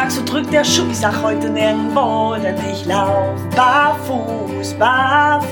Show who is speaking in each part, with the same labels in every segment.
Speaker 1: sag, so drückt der Schuh. Ich sag heute nirgendwo, denn ich lauf barfuß, barfuß.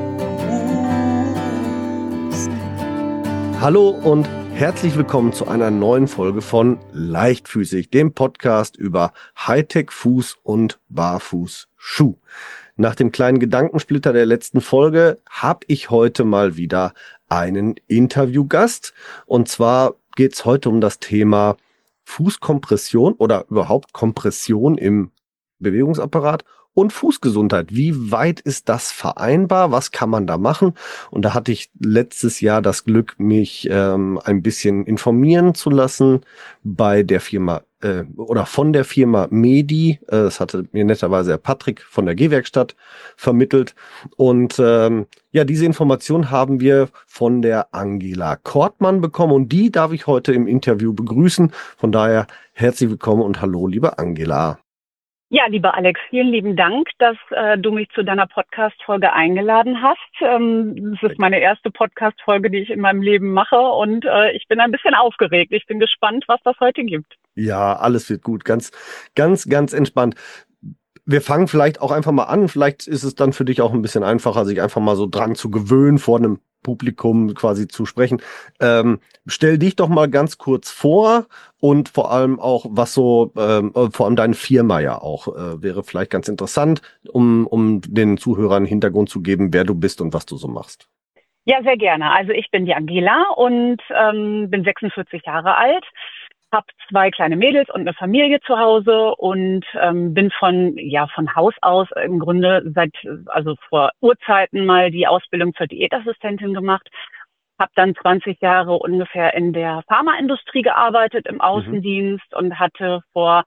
Speaker 2: Hallo und herzlich willkommen zu einer neuen Folge von Leichtfüßig, dem Podcast über Hightech-Fuß- und Barfußschuh. Nach dem kleinen Gedankensplitter der letzten Folge habe ich heute mal wieder einen Interviewgast. Und zwar geht es heute um das Thema Fußkompression oder überhaupt Kompression im Bewegungsapparat und Fußgesundheit. Wie weit ist das vereinbar? Was kann man da machen? Und da hatte ich letztes Jahr das Glück, mich ein bisschen informieren zu lassen bei der Firma oder von der Firma Medi. Das hatte mir netterweise Herr Patrick von der Gehwerkstatt vermittelt. Und ja, diese Information haben wir von der Angela Kortmann bekommen und die darf ich heute im Interview begrüßen. Von daher herzlich willkommen und hallo, liebe Angela.
Speaker 3: Ja, lieber Alex, vielen lieben Dank, dass du mich zu deiner Podcast-Folge eingeladen hast. Das ist meine erste Podcast-Folge, die ich in meinem Leben mache und ich bin ein bisschen aufgeregt. Ich bin gespannt, was das heute gibt.
Speaker 2: Ja, alles wird gut. Ganz entspannt. Wir fangen vielleicht auch einfach mal an. Vielleicht ist es dann für dich auch ein bisschen einfacher, sich einfach mal so dran zu gewöhnen, vor einem Publikum quasi zu sprechen. Stell dich doch mal ganz kurz vor und vor allem auch, was so, vor allem deine Firma ja auch, wäre vielleicht ganz interessant, um den Zuhörern Hintergrund zu geben, wer du bist und was du so machst.
Speaker 3: Ja, sehr gerne. Also ich bin die Angela und bin 46 Jahre alt. Habe 2 kleine Mädels und eine Familie zu Hause und bin von Haus aus im Grunde vor Urzeiten mal die Ausbildung zur Diätassistentin gemacht. Habe dann 20 Jahre ungefähr in der Pharmaindustrie gearbeitet im Außendienst und hatte vor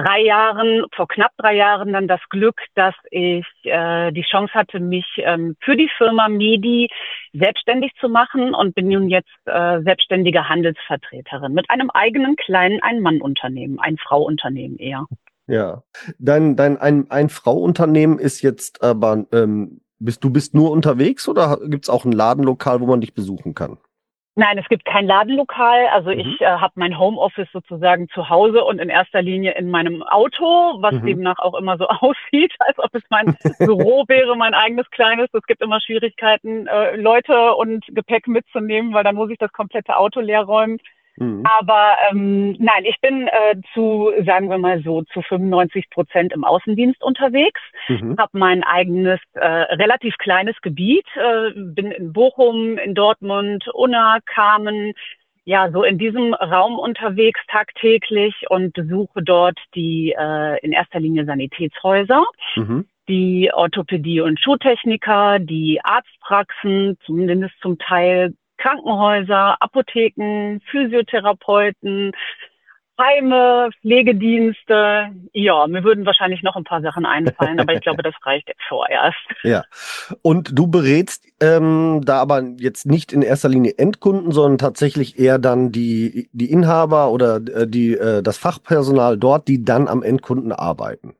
Speaker 3: knapp 3 Jahren dann das Glück, dass ich die Chance hatte, mich für die Firma Medi selbstständig zu machen und bin nun jetzt selbstständige Handelsvertreterin mit einem eigenen kleinen Ein-Mann-Unternehmen, ein Frau-Unternehmen eher.
Speaker 2: Ja, ein Frau-Unternehmen ist jetzt aber, du bist nur unterwegs oder gibt's auch ein Ladenlokal, wo man dich besuchen kann?
Speaker 3: Nein, es gibt kein Ladenlokal. Also ich habe mein Homeoffice sozusagen zu Hause und in erster Linie in meinem Auto, was demnach auch immer so aussieht, als ob es mein Büro wäre, mein eigenes kleines. Es gibt immer Schwierigkeiten, Leute und Gepäck mitzunehmen, weil dann muss ich das komplette Auto leer räumen. Aber nein, ich bin sagen wir mal so, zu 95% im Außendienst unterwegs, habe mein eigenes relativ kleines Gebiet, bin in Bochum, in Dortmund, Unna, Kamen, ja, so in diesem Raum unterwegs tagtäglich und besuche dort die in erster Linie Sanitätshäuser, die Orthopädie- und Schuhtechniker, die Arztpraxen, zumindest zum Teil Krankenhäuser, Apotheken, Physiotherapeuten, Heime, Pflegedienste. Ja, mir würden wahrscheinlich noch ein paar Sachen einfallen, aber ich glaube, das reicht jetzt vorerst. Ja.
Speaker 2: Und du berätst da aber jetzt nicht in erster Linie Endkunden, sondern tatsächlich eher dann die Inhaber oder das Fachpersonal dort, die dann am Endkunden arbeiten.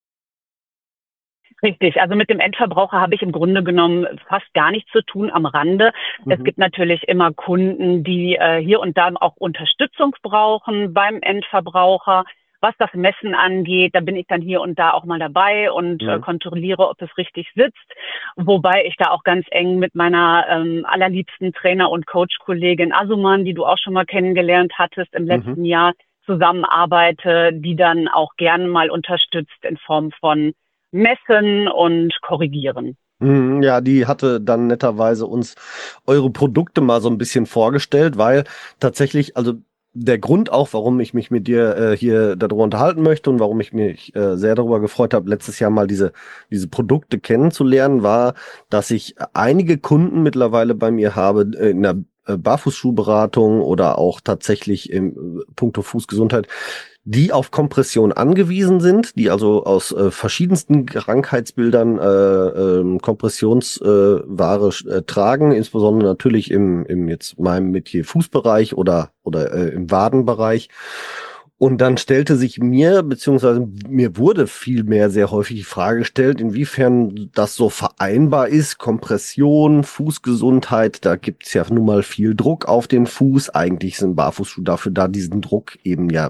Speaker 3: Richtig, also mit dem Endverbraucher habe ich im Grunde genommen fast gar nichts zu tun am Rande. Es gibt natürlich immer Kunden, die hier und da auch Unterstützung brauchen beim Endverbraucher. Was das Messen angeht, da bin ich dann hier und da auch mal dabei und kontrolliere, ob es richtig sitzt. Wobei ich da auch ganz eng mit meiner allerliebsten Trainer- und Coach-Kollegin Asuman, die du auch schon mal kennengelernt hattest im letzten Jahr, zusammenarbeite, die dann auch gerne mal unterstützt in Form von Messen und korrigieren.
Speaker 2: Ja, die hatte dann netterweise uns eure Produkte mal so ein bisschen vorgestellt, weil tatsächlich, also der Grund auch, warum ich mich mit dir hier darüber unterhalten möchte und warum ich mich sehr darüber gefreut habe, letztes Jahr mal diese Produkte kennenzulernen, war, dass ich einige Kunden mittlerweile bei mir habe in der Barfußschuhberatung oder auch tatsächlich im puncto Fußgesundheit, die auf Kompression angewiesen sind, die also aus verschiedensten Krankheitsbildern Kompressionsware tragen, insbesondere natürlich im jetzt meinem Metier Fußbereich oder im Wadenbereich. Und dann stellte sich mir, beziehungsweise mir wurde vielmehr sehr häufig die Frage gestellt, inwiefern das so vereinbar ist, Kompression, Fußgesundheit, da gibt's ja nun mal viel Druck auf den Fuß. Eigentlich sind Barfußschuhe dafür da, diesen Druck eben ja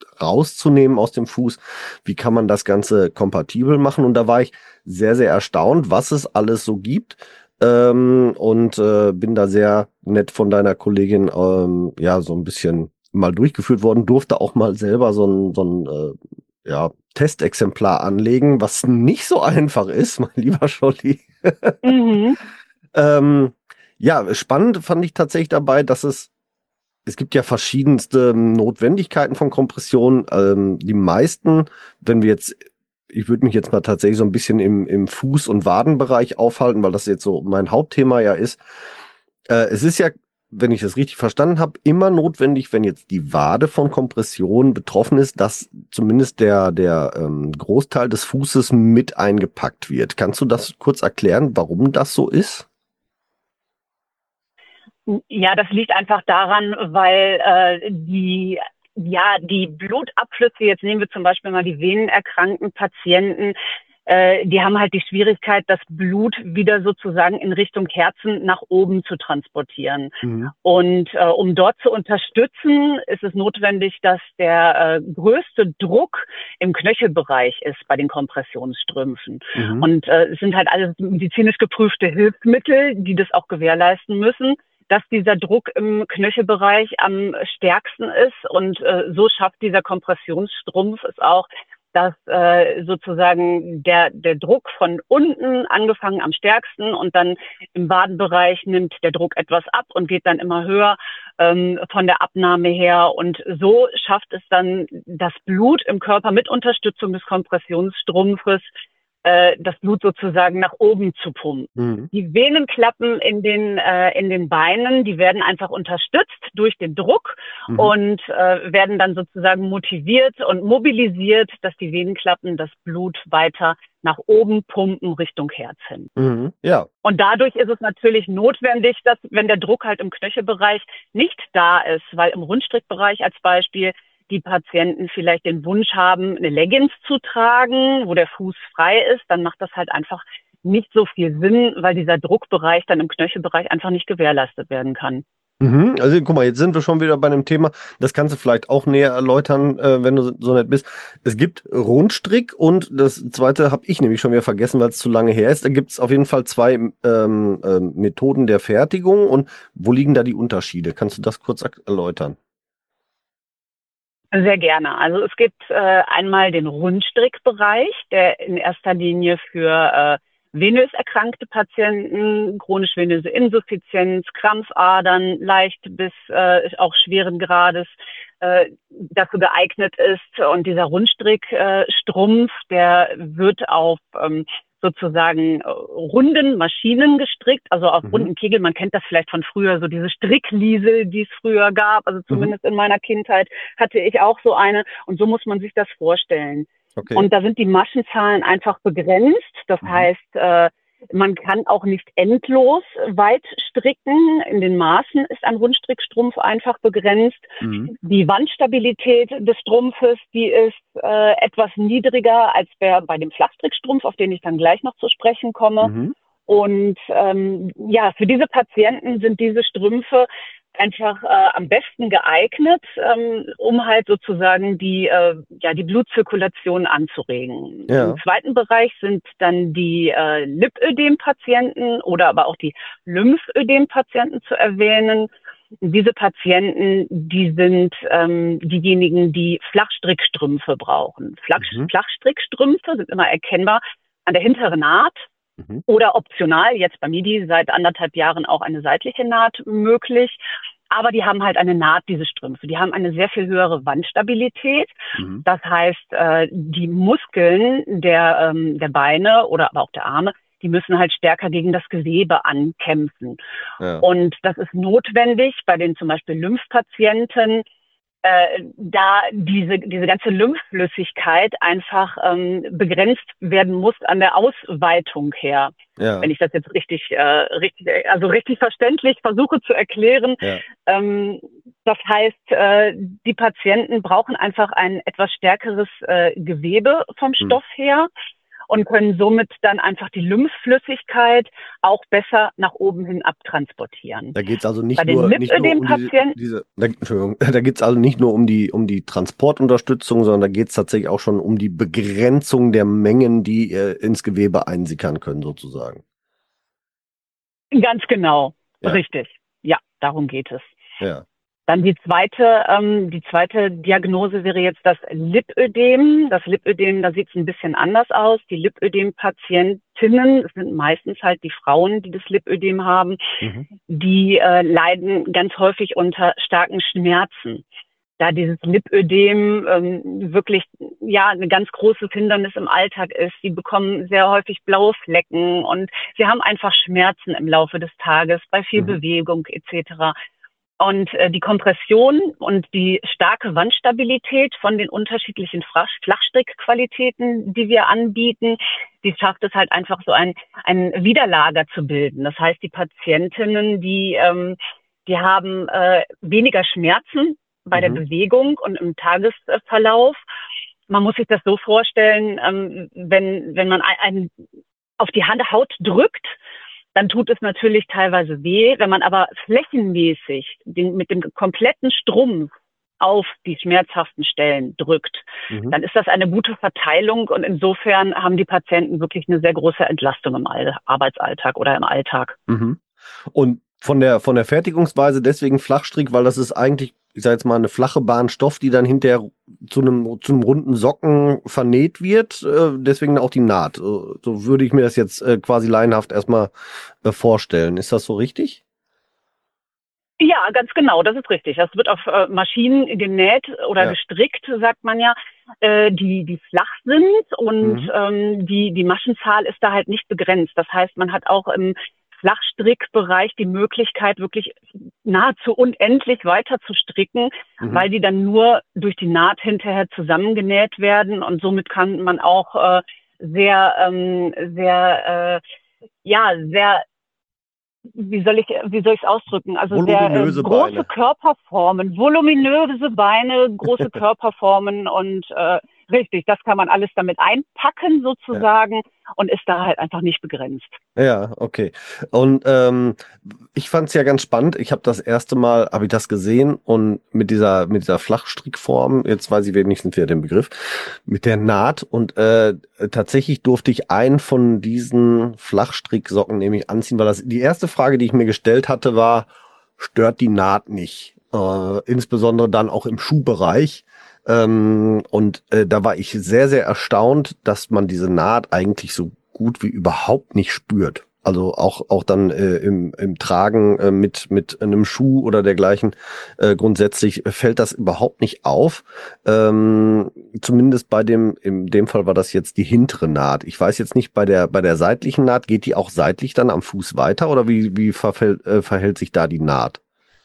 Speaker 2: rauszunehmen aus dem Fuß. Wie kann man das Ganze kompatibel machen? Und da war ich sehr, sehr erstaunt, was es alles so gibt. Und bin da sehr nett von deiner Kollegin ja so ein bisschen mal durchgeführt worden, durfte auch mal selber so ein ja, Testexemplar anlegen, was nicht so einfach ist, mein lieber Scholli.
Speaker 3: Mhm.
Speaker 2: Ja, spannend fand ich tatsächlich dabei, dass es gibt ja verschiedenste Notwendigkeiten von Kompression. Die meisten, wenn wir jetzt, ich würde mich jetzt mal tatsächlich so ein bisschen im Fuß- und Wadenbereich aufhalten, weil das jetzt so mein Hauptthema ja ist. Es ist ja, wenn ich das richtig verstanden habe, immer notwendig, wenn jetzt die Wade von Kompression betroffen ist, dass zumindest der Großteil des Fußes mit eingepackt wird. Kannst du das kurz erklären, warum das so ist?
Speaker 3: Ja, das liegt einfach daran, weil die Blutabflüsse, jetzt nehmen wir zum Beispiel mal die venenerkrankten Patienten, die haben halt die Schwierigkeit, das Blut wieder sozusagen in Richtung Herzen nach oben zu transportieren. Mhm. Und um dort zu unterstützen, ist es notwendig, dass der größte Druck im Knöchelbereich ist bei den Kompressionsstrümpfen. Mhm. Und es sind halt alles medizinisch geprüfte Hilfsmittel, die das auch gewährleisten müssen, dass dieser Druck im Knöchelbereich am stärksten ist. Und so schafft dieser Kompressionsstrumpf es auch, dass sozusagen der Druck von unten, angefangen am stärksten und dann im Wadenbereich, nimmt der Druck etwas ab und geht dann immer höher von der Abnahme her. Und so schafft es dann das Blut im Körper mit Unterstützung des Kompressionsstrumpfes, das Blut sozusagen nach oben zu pumpen. Mhm. Die Venenklappen in den Beinen, die werden einfach unterstützt durch den Druck und werden dann sozusagen motiviert und mobilisiert, dass die Venenklappen das Blut weiter nach oben pumpen Richtung Herz hin. Mhm. Ja. Und dadurch ist es natürlich notwendig, dass, wenn der Druck halt im Knöchelbereich nicht da ist, weil im Rundstrickbereich als Beispiel die Patienten vielleicht den Wunsch haben, eine Leggings zu tragen, wo der Fuß frei ist, dann macht das halt einfach nicht so viel Sinn, weil dieser Druckbereich dann im Knöchelbereich einfach nicht gewährleistet werden kann.
Speaker 2: Mhm. Also guck mal, jetzt sind wir schon wieder bei einem Thema, das kannst du vielleicht auch näher erläutern, wenn du so nett bist. Es gibt Rundstrick und das zweite habe ich nämlich schon wieder vergessen, weil es zu lange her ist. Da gibt es auf jeden Fall zwei Methoden der Fertigung. Und wo liegen da die Unterschiede? Kannst du das kurz erläutern?
Speaker 3: Sehr gerne. Also es gibt einmal den Rundstrickbereich, der in erster Linie für venös erkrankte Patienten, chronisch venöse Insuffizienz, Krampfadern, leicht bis auch schweren Grades dafür geeignet ist. Und dieser Rundstrickstrumpf, der wird auf sozusagen runden Maschinen gestrickt, also auf runden Kegel. Man kennt das vielleicht von früher, so diese Strickliesel, die es früher gab. Also zumindest in meiner Kindheit hatte ich auch so eine. Und so muss man sich das vorstellen. Okay. Und da sind die Maschenzahlen einfach begrenzt. Das heißt, man kann auch nicht endlos weit stricken. In den Maßen ist ein Rundstrickstrumpf einfach begrenzt. Mhm. Die Wandstabilität des Strumpfes, die ist etwas niedriger als bei dem Flachstrickstrumpf, auf den ich dann gleich noch zu sprechen komme. Mhm. Und ja, für diese Patienten sind diese Strümpfe einfach am besten geeignet, um halt sozusagen die Blutzirkulation anzuregen. Ja. Im zweiten Bereich sind dann die Lipödem-Patienten oder aber auch die Lymphödem-Patienten zu erwähnen. Diese Patienten, die sind diejenigen, die Flachstrickstrümpfe brauchen. Flachstrickstrümpfe sind immer erkennbar an der hinteren Naht. Oder optional, jetzt bei Midi seit 1,5 Jahren auch eine seitliche Naht möglich. Aber die haben halt eine Naht, diese Strümpfe. Die haben eine sehr viel höhere Wandstabilität. Das heißt, die Muskeln der Beine oder aber auch der Arme, die müssen halt stärker gegen das Gewebe ankämpfen. Ja. Und das ist notwendig bei den zum Beispiel Lymphpatienten, da diese ganze Lymphflüssigkeit einfach begrenzt werden muss an der Ausweitung her. Ja. Wenn ich das jetzt richtig verständlich versuche zu erklären. Ja. Das heißt, die Patienten brauchen einfach ein etwas stärkeres Gewebe vom Stoff her. und können somit dann einfach die Lymphflüssigkeit auch besser nach oben hin abtransportieren.
Speaker 2: Da geht es also
Speaker 3: Bei den Lipödem-Patienten,
Speaker 2: Entschuldigung, da geht es also nicht nur um die Transportunterstützung, sondern da geht es tatsächlich auch schon um die Begrenzung der Mengen, die ins Gewebe einsickern können, sozusagen.
Speaker 3: ganz genau,
Speaker 2: Ja.
Speaker 3: richtig. Ja, darum geht es.
Speaker 2: Ja.
Speaker 3: Dann die zweite Diagnose wäre jetzt das Lipödem. Das Lipödem, da sieht es ein bisschen anders aus. Die Lipödem-Patientinnen, es sind meistens halt die Frauen, die das Lipödem haben, die leiden ganz häufig unter starken Schmerzen. Da dieses Lipödem wirklich ja ein ganz großes Hindernis im Alltag ist. Sie bekommen sehr häufig blaue Flecken und sie haben einfach Schmerzen im Laufe des Tages bei viel Bewegung etc. Und die Kompression und die starke Wandstabilität von den unterschiedlichen Flachstrickqualitäten, die wir anbieten, die schafft es halt einfach so ein Widerlager zu bilden. Das heißt, die Patientinnen, die haben weniger Schmerzen bei der Bewegung und im Tagesverlauf. Man muss sich das so vorstellen, wenn man auf die Haut drückt, dann tut es natürlich teilweise weh. Wenn man aber flächenmäßig mit dem kompletten Strumpf auf die schmerzhaften Stellen drückt, dann ist das eine gute Verteilung und insofern haben die Patienten wirklich eine sehr große Entlastung im Arbeitsalltag oder im Alltag.
Speaker 2: Und von der Fertigungsweise deswegen Flachstrick, weil das ist eigentlich, ich sage jetzt mal, eine flache Bahn Stoff, die dann hinterher zu einem runden Socken vernäht wird, deswegen auch die Naht. So würde ich mir das jetzt quasi laienhaft erstmal vorstellen. Ist das so richtig?
Speaker 3: Ja, ganz genau, das ist richtig. Das wird auf Maschinen genäht oder gestrickt, sagt man ja, die flach sind und die Maschenzahl ist da halt nicht begrenzt. Das heißt, man hat auch im Flachstrickbereich die Möglichkeit, wirklich nahezu unendlich weiter zu stricken, weil die dann nur durch die Naht hinterher zusammengenäht werden und somit kann man auch sehr, wie soll ich es ausdrücken? Also sehr große Körperformen, voluminöse Beine, große Körperformen und richtig, das kann man alles damit einpacken sozusagen und ist da halt einfach nicht begrenzt.
Speaker 2: Ja, okay. Und ich fand es ja ganz spannend. Ich habe das erste Mal, habe ich das gesehen und mit dieser Flachstrickform, jetzt weiß ich wenigstens wieder den Begriff, mit der Naht und tatsächlich durfte ich einen von diesen Flachstricksocken nämlich anziehen, weil die erste Frage, die ich mir gestellt hatte, war, stört die Naht nicht? Insbesondere dann auch im Schuhbereich. Und da war ich sehr, sehr erstaunt, dass man diese Naht eigentlich so gut wie überhaupt nicht spürt. Also auch dann im Tragen mit einem Schuh oder dergleichen grundsätzlich fällt das überhaupt nicht auf. Zumindest in dem Fall war das jetzt die hintere Naht. Ich weiß jetzt nicht, bei der seitlichen Naht, geht die auch seitlich dann am Fuß weiter oder wie verhält sich da die Naht?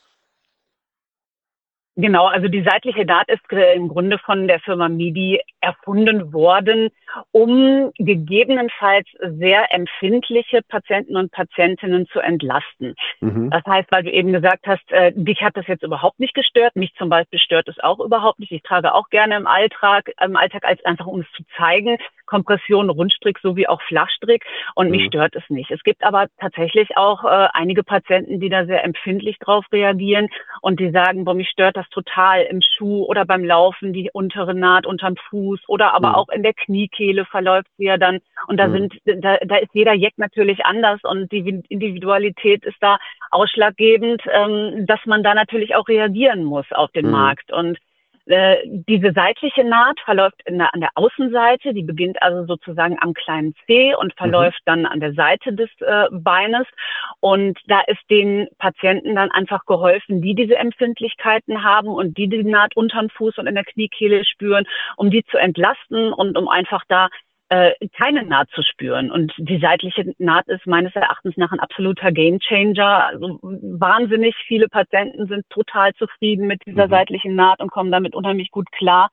Speaker 3: Genau, also die seitliche Naht ist im Grunde von der Firma Midi erfunden worden, um gegebenenfalls sehr empfindliche Patienten und Patientinnen zu entlasten. Das heißt, weil du eben gesagt hast, dich hat das jetzt überhaupt nicht gestört, mich zum Beispiel stört es auch überhaupt nicht. Ich trage auch gerne im Alltag als einfach, um es zu zeigen, Kompression, Rundstrick sowie auch Flachstrick und mich stört es nicht. Es gibt aber tatsächlich auch einige Patienten, die da sehr empfindlich drauf reagieren und die sagen, boah, mich stört das total im Schuh oder beim Laufen, die untere Naht unterm Fuß oder aber auch in der Kniekehle verläuft sie ja dann. Und da ist jeder Jack natürlich anders und die Individualität ist da ausschlaggebend, dass man da natürlich auch reagieren muss auf den Markt. Und diese seitliche Naht verläuft an der Außenseite, die beginnt also sozusagen am kleinen Zeh und verläuft dann an der Seite des Beines. Und da ist den Patienten dann einfach geholfen, die diese Empfindlichkeiten haben und die Naht unterm Fuß und in der Kniekehle spüren, um die zu entlasten und um einfach da keine Naht zu spüren. Und die seitliche Naht ist meines Erachtens nach ein absoluter Gamechanger. Also wahnsinnig viele Patienten sind total zufrieden mit dieser seitlichen Naht und kommen damit unheimlich gut klar.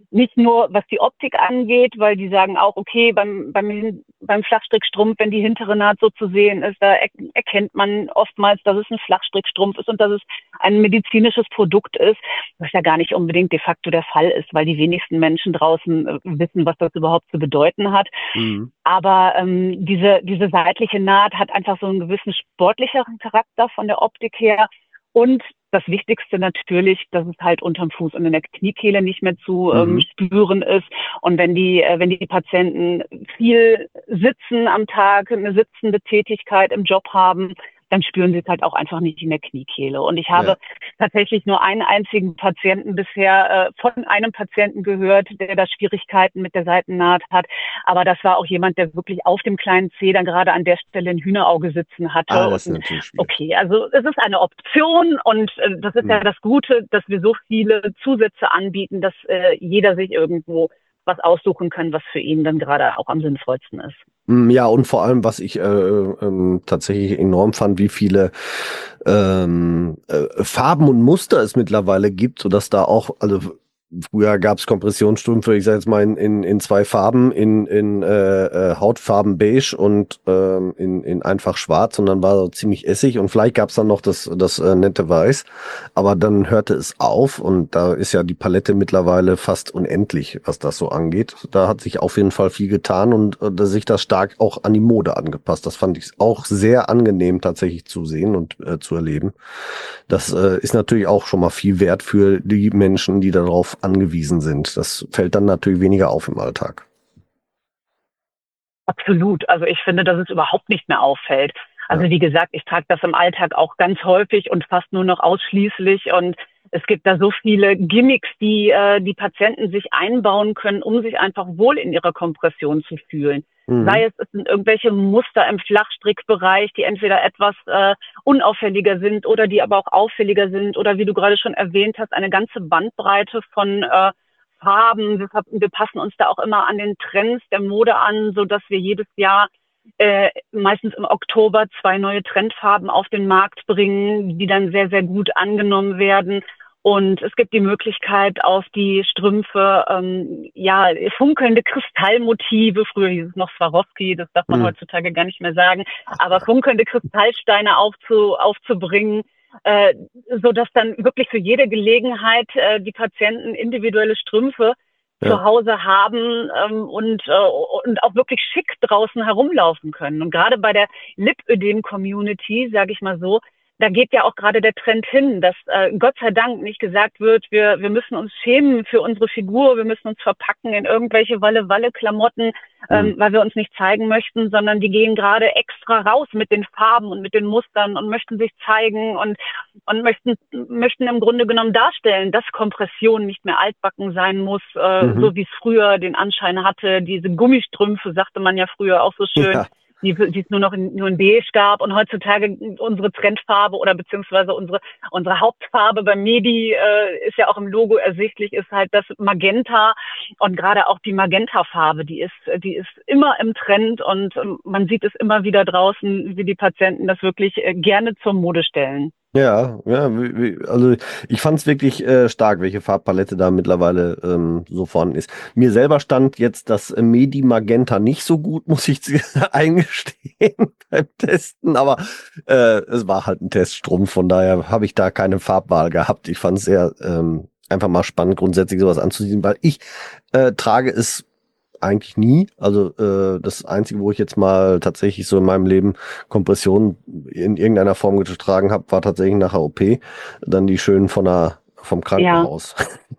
Speaker 3: Nicht nur, was die Optik angeht, weil die sagen auch, okay, beim Flachstrickstrumpf, wenn die hintere Naht so zu sehen ist, da erkennt man oftmals, dass es ein Flachstrickstrumpf ist und dass es ein medizinisches Produkt ist, was ja gar nicht unbedingt de facto der Fall ist, weil die wenigsten Menschen draußen wissen, was das überhaupt zu bedeuten hat. Mhm. Aber diese seitliche Naht hat einfach so einen gewissen sportlicheren Charakter von der Optik her. Und das Wichtigste natürlich, dass es halt unterm Fuß und in der Kniekehle nicht mehr zu spüren ist. Und wenn die Patienten viel sitzen am Tag, eine sitzende Tätigkeit im Job haben, dann spüren sie es halt auch einfach nicht in der Kniekehle. Und ich habe tatsächlich nur einen einzigen Patienten bisher von einem Patienten gehört, der da Schwierigkeiten mit der Seitennaht hat. Aber das war auch jemand, der wirklich auf dem kleinen Zeh dann gerade an der Stelle ein Hühnerauge sitzen hatte.
Speaker 2: Das ist natürlich schwierig.
Speaker 3: Okay, also es ist eine Option und das ist ja das Gute, dass wir so viele Zusätze anbieten, dass jeder sich irgendwo was aussuchen kann, was für ihn dann gerade auch am sinnvollsten ist.
Speaker 2: Ja, und vor allem, was ich tatsächlich enorm fand, wie viele Farben und Muster es mittlerweile gibt, sodass da auch, also früher gab es Kompressionsstrümpfe, ich sage jetzt mal in zwei Farben, in Hautfarben beige und in einfach schwarz, und dann war so ziemlich essig, und vielleicht gab es dann noch das nette Weiß, aber dann hörte es auf, und da ist ja die Palette mittlerweile fast unendlich, was das so angeht. Da hat sich auf jeden Fall viel getan und sich das stark auch an die Mode angepasst. Das fand ich auch sehr angenehm tatsächlich zu sehen und zu erleben. Das ist natürlich auch schon mal viel wert für die Menschen, die darauf angewiesen sind. Das fällt dann natürlich weniger auf im Alltag.
Speaker 3: Absolut. Also ich finde, dass es überhaupt nicht mehr auffällt. Also wie gesagt, ich trage das im Alltag auch ganz häufig und fast nur noch ausschließlich. Und es gibt da so viele Gimmicks, die die Patienten sich einbauen können, um sich einfach wohl in ihrer Kompression zu fühlen. Sei es sind irgendwelche Muster im Flachstrickbereich, die entweder etwas unauffälliger sind oder die aber auch auffälliger sind, oder wie du gerade schon erwähnt hast, eine ganze Bandbreite von Farben. Wir passen uns da auch immer an den Trends der Mode an, so dass wir jedes Jahr meistens im Oktober 2 neue Trendfarben auf den Markt bringen, die dann sehr, sehr gut angenommen werden. Und es gibt die Möglichkeit, auf die Strümpfe funkelnde Kristallmotive, früher hieß es noch Swarovski, das darf man heutzutage gar nicht mehr sagen, aber funkelnde Kristallsteine aufzubringen, so dass dann wirklich für jede Gelegenheit die Patienten individuelle Strümpfe zu Hause haben und auch wirklich schick draußen herumlaufen können. Und gerade bei der Lipödem-Community, sage ich mal so, da geht ja auch gerade der Trend hin, dass Gott sei Dank nicht gesagt wird, wir müssen uns schämen für unsere Figur, wir müssen uns verpacken in irgendwelche Walle-Walle-Klamotten, weil wir uns nicht zeigen möchten, sondern die gehen gerade extra raus mit den Farben und mit den Mustern und möchten sich zeigen und möchten im Grunde genommen darstellen, dass Kompression nicht mehr altbacken sein muss, so wie es früher den Anschein hatte. Diese Gummistrümpfe, sagte man ja früher auch so schön. Die es nur in beige gab, und heutzutage unsere Trendfarbe oder beziehungsweise unsere Hauptfarbe beim Medi ist ja auch im Logo ersichtlich, ist halt das Magenta, und gerade auch die Magenta-Farbe, die ist immer im Trend, und man sieht es immer wieder draußen, wie die Patienten das wirklich gerne zur Mode stellen.
Speaker 2: Ja, also ich fand es wirklich stark, welche Farbpalette da mittlerweile so vorhanden ist. Mir selber stand jetzt das Medi Magenta nicht so gut, muss ich eingestehen beim Testen, aber es war halt ein Teststrumpf, von daher habe ich da keine Farbwahl gehabt. Ich fand es sehr einfach mal spannend, grundsätzlich sowas anzusehen, weil ich trage es eigentlich nie. Also das Einzige, wo ich jetzt mal tatsächlich so in meinem Leben Kompression in irgendeiner Form getragen habe, war tatsächlich nach der OP. Dann die schönen vom Krankenhaus.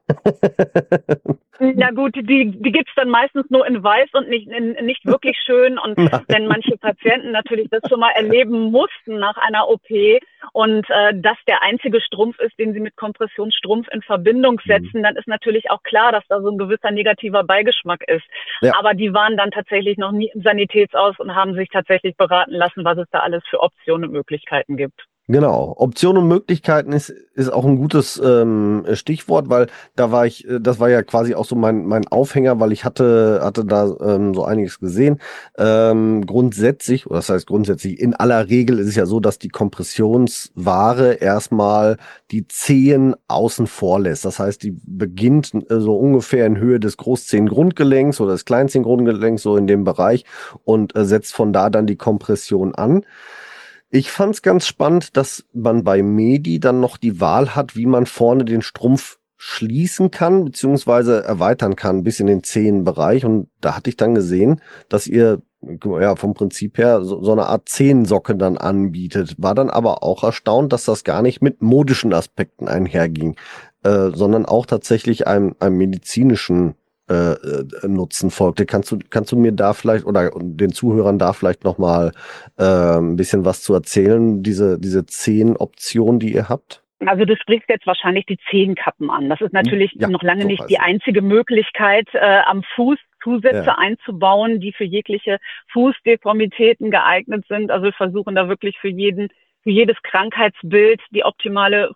Speaker 3: Na gut, die gibt's dann meistens nur in weiß und nicht wirklich schön. Und wenn manche Patienten natürlich das schon mal erleben mussten nach einer OP und das der einzige Strumpf ist, den sie mit Kompressionsstrumpf in Verbindung setzen, dann ist natürlich auch klar, dass da so ein gewisser negativer Beigeschmack ist. Ja. Aber die waren dann tatsächlich noch nie im Sanitätsaus und haben sich tatsächlich beraten lassen, was es da alles für Optionen und Möglichkeiten gibt.
Speaker 2: Genau. Optionen und Möglichkeiten ist auch ein gutes Stichwort, weil das war ja quasi auch so mein Aufhänger, weil ich hatte da so einiges gesehen. Grundsätzlich, oder das heißt grundsätzlich, in aller Regel ist es ja so, dass die Kompressionsware erstmal die Zehen außen vor lässt. Das heißt, die beginnt so ungefähr in Höhe des Großzehengrundgelenks oder des Kleinzehengrundgelenks, so in dem Bereich, und setzt von da dann die Kompression an. Ich fand es ganz spannend, dass man bei Medi dann noch die Wahl hat, wie man vorne den Strumpf schließen kann, beziehungsweise erweitern kann bis in den Zehenbereich. Und da hatte ich dann gesehen, dass ihr ja vom Prinzip her so eine Art Zehensocke dann anbietet. War dann aber auch erstaunt, dass das gar nicht mit modischen Aspekten einherging, sondern auch tatsächlich einem medizinischen Nutzen folgte. Kannst du mir da vielleicht oder den Zuhörern da vielleicht nochmal ein bisschen was zu erzählen, diese 10 Optionen, die ihr habt?
Speaker 3: Also du sprichst jetzt wahrscheinlich die Zehenkappen an. Das ist natürlich noch lange nicht die einzige Möglichkeit, am Fuß Zusätze einzubauen, die für jegliche Fußdeformitäten geeignet sind. Also wir versuchen da wirklich für jedes Krankheitsbild die optimalen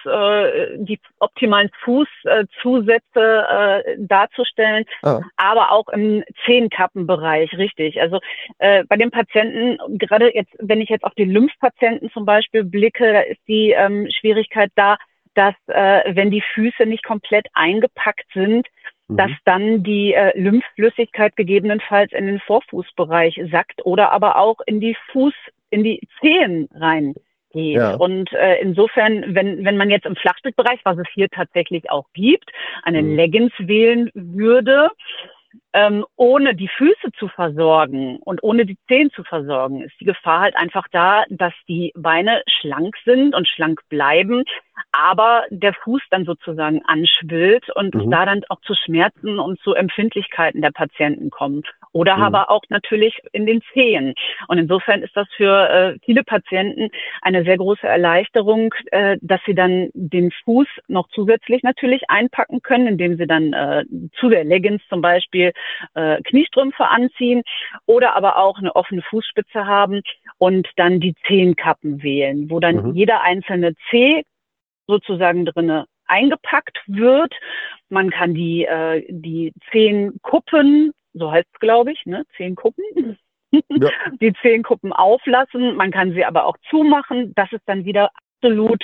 Speaker 3: Fußzusätze darzustellen, aber auch im Zehenkappenbereich, richtig. Also bei den Patienten, gerade jetzt, wenn ich jetzt auf die Lymphpatienten zum Beispiel blicke, da ist die Schwierigkeit da, dass wenn die Füße nicht komplett eingepackt sind, dass dann die Lymphflüssigkeit gegebenenfalls in den Vorfußbereich sackt oder aber auch in die Zehen reingeht. Ja. Und insofern, wenn man jetzt im Flachbildbereich, was es hier tatsächlich auch gibt, eine Leggings wählen würde, ohne die Füße zu versorgen und ohne die Zehen zu versorgen, ist die Gefahr halt einfach da, dass die Beine schlank sind und schlank bleiben, aber der Fuß dann sozusagen anschwillt und es da dann auch zu Schmerzen und zu Empfindlichkeiten der Patienten kommt. Oder aber auch natürlich in den Zehen. Und insofern ist das für viele Patienten eine sehr große Erleichterung, dass sie dann den Fuß noch zusätzlich natürlich einpacken können, indem sie dann zu der Leggings zum Beispiel Kniestrümpfe anziehen oder aber auch eine offene Fußspitze haben und dann die Zehenkappen wählen, wo dann jeder einzelne Zeh sozusagen drinne eingepackt wird. Man kann die Zehenkuppen, so heißt es, glaube ich, ne? Zehenkuppen. Ja. Die Zehenkuppen auflassen. Man kann sie aber auch zumachen. Das ist dann wieder absolute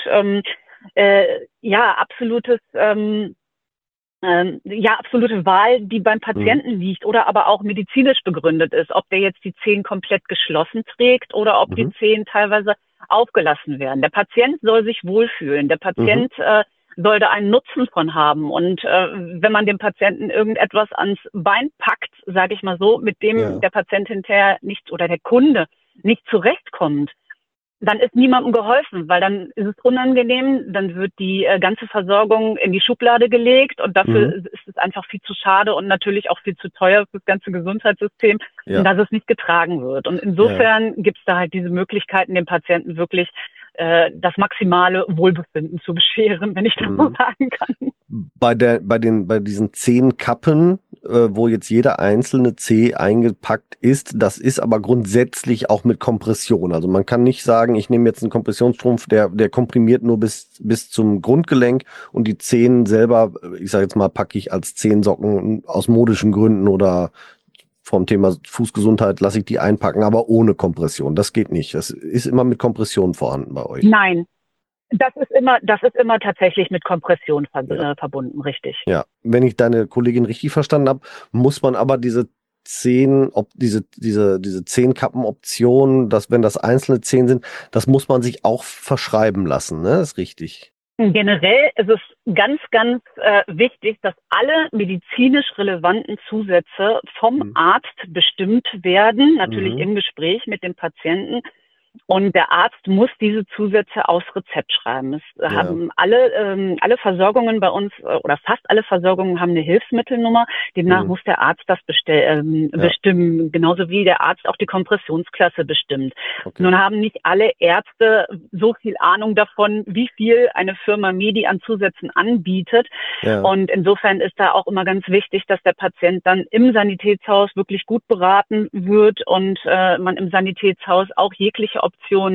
Speaker 3: Wahl, die beim Patienten liegt oder aber auch medizinisch begründet ist, ob der jetzt die Zehen komplett geschlossen trägt oder ob die Zehen teilweise aufgelassen werden. Der Patient soll sich wohlfühlen. Der Patient soll da einen Nutzen von haben. Und wenn man dem Patienten irgendetwas ans Bein packt, sage ich mal so, mit dem der Patient hinterher nicht oder der Kunde nicht zurechtkommt, dann ist niemandem geholfen, weil dann ist es unangenehm, dann wird die ganze Versorgung in die Schublade gelegt und dafür ist es einfach viel zu schade und natürlich auch viel zu teuer für das ganze Gesundheitssystem, dass es nicht getragen wird. Und insofern gibt es da halt diese Möglichkeiten, dem Patienten wirklich das maximale Wohlbefinden zu bescheren, wenn ich das so sagen kann.
Speaker 2: Bei diesen 10 Kappen, wo jetzt jeder einzelne Zeh eingepackt ist, das ist aber grundsätzlich auch mit Kompression. Also man kann nicht sagen, ich nehme jetzt einen Kompressionsstrumpf, der komprimiert nur bis zum Grundgelenk und die Zehen selber, ich sage jetzt mal, packe ich als Zehensocken aus modischen Gründen oder vom Thema Fußgesundheit lasse ich die einpacken, aber ohne Kompression. Das geht nicht. Das ist immer mit Kompression vorhanden bei euch.
Speaker 3: Nein. Das ist immer tatsächlich mit Kompression verbunden, richtig.
Speaker 2: Ja, wenn ich deine Kollegin richtig verstanden habe, muss man aber diese 10 Kappenoptionen, dass wenn das einzelne 10 sind, das muss man sich auch verschreiben lassen, ne? Das ist richtig.
Speaker 3: Generell ist es ganz, ganz wichtig, dass alle medizinisch relevanten Zusätze vom Arzt bestimmt werden, natürlich im Gespräch mit dem Patienten. Und der Arzt muss diese Zusätze aus Rezept schreiben. Es haben alle Versorgungen bei uns oder fast alle Versorgungen haben eine Hilfsmittelnummer. Demnach muss der Arzt das bestimmen, genauso wie der Arzt auch die Kompressionsklasse bestimmt. Okay. Nun haben nicht alle Ärzte so viel Ahnung davon, wie viel eine Firma Medi an Zusätzen anbietet. Ja. Und insofern ist da auch immer ganz wichtig, dass der Patient dann im Sanitätshaus wirklich gut beraten wird und man im Sanitätshaus auch jegliche Optionen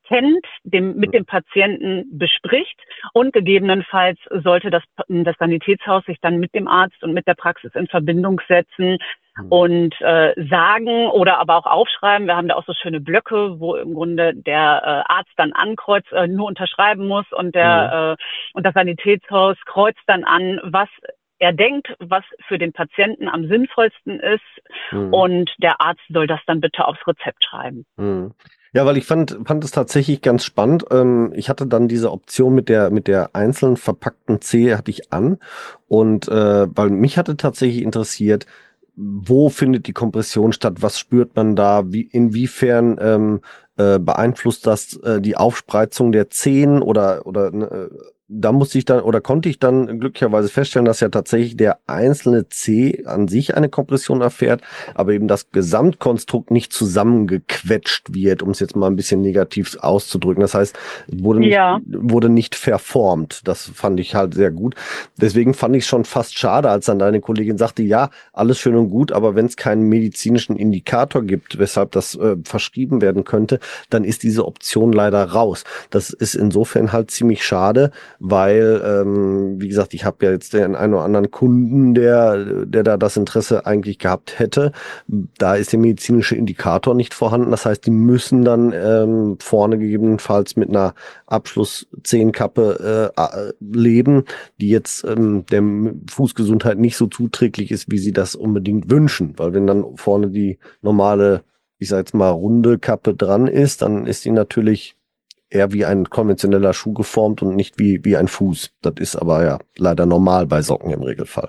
Speaker 3: kennt, mit dem Patienten bespricht und gegebenenfalls sollte das Sanitätshaus sich dann mit dem Arzt und mit der Praxis in Verbindung setzen und sagen oder aber auch aufschreiben. Wir haben da auch so schöne Blöcke, wo im Grunde der Arzt dann ankreuzt, nur unterschreiben muss und das Sanitätshaus kreuzt dann an, was er denkt, was für den Patienten am sinnvollsten ist und der Arzt soll das dann bitte aufs Rezept schreiben.
Speaker 2: Ja, weil ich fand es tatsächlich ganz spannend. Ich hatte dann diese Option mit der einzeln verpackten Zehe hatte ich an und weil mich hatte tatsächlich interessiert, wo findet die Kompression statt? Was spürt man da? Inwiefern beeinflusst das die Aufspreizung der Zehen oder da musste ich dann oder konnte ich dann glücklicherweise feststellen, dass ja tatsächlich der einzelne Zeh an sich eine Kompression erfährt, aber eben das Gesamtkonstrukt nicht zusammengequetscht wird, um es jetzt mal ein bisschen negativ auszudrücken. Das heißt, wurde nicht verformt. Das fand ich halt sehr gut. Deswegen fand ich es schon fast schade, als dann deine Kollegin sagte, ja, alles schön und gut, aber wenn es keinen medizinischen Indikator gibt, weshalb das verschrieben werden könnte, dann ist diese Option leider raus. Das ist insofern halt ziemlich schade, weil, wie gesagt, ich habe ja jetzt den einen oder anderen Kunden, der da das Interesse eigentlich gehabt hätte. Da ist der medizinische Indikator nicht vorhanden. Das heißt, die müssen dann vorne gegebenenfalls mit einer Abschlusszehenkappe leben, die jetzt der Fußgesundheit nicht so zuträglich ist, wie sie das unbedingt wünschen. Weil wenn dann vorne die normale, ich sag jetzt mal, runde Kappe dran ist, dann ist die natürlich eher wie ein konventioneller Schuh geformt und nicht wie ein Fuß. Das ist aber ja leider normal bei Socken im Regelfall.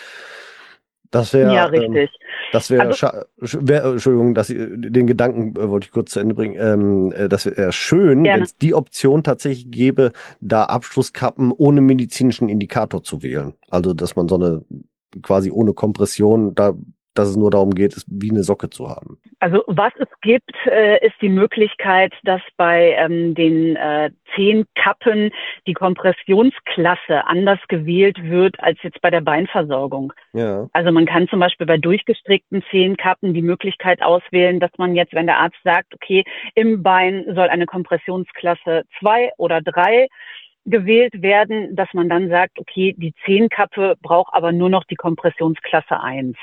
Speaker 2: Das wäre,
Speaker 3: ja, richtig.
Speaker 2: Das wäre, Entschuldigung, den Gedanken wollte ich kurz zu Ende bringen. Das wäre schön, wenn es die Option tatsächlich gäbe, da Abschlusskappen ohne medizinischen Indikator zu wählen. Also, dass man so eine quasi ohne Kompression dass es nur darum geht, es wie eine Socke zu haben.
Speaker 3: Also was es gibt, ist die Möglichkeit, dass bei den Zehenkappen die Kompressionsklasse anders gewählt wird als jetzt bei der Beinversorgung. Ja. Also man kann zum Beispiel bei durchgestrickten Zehenkappen die Möglichkeit auswählen, dass man jetzt, wenn der Arzt sagt, okay, im Bein soll eine Kompressionsklasse 2 oder 3 gewählt werden, dass man dann sagt, okay, die Zehenkappe braucht aber nur noch die Kompressionsklasse 1.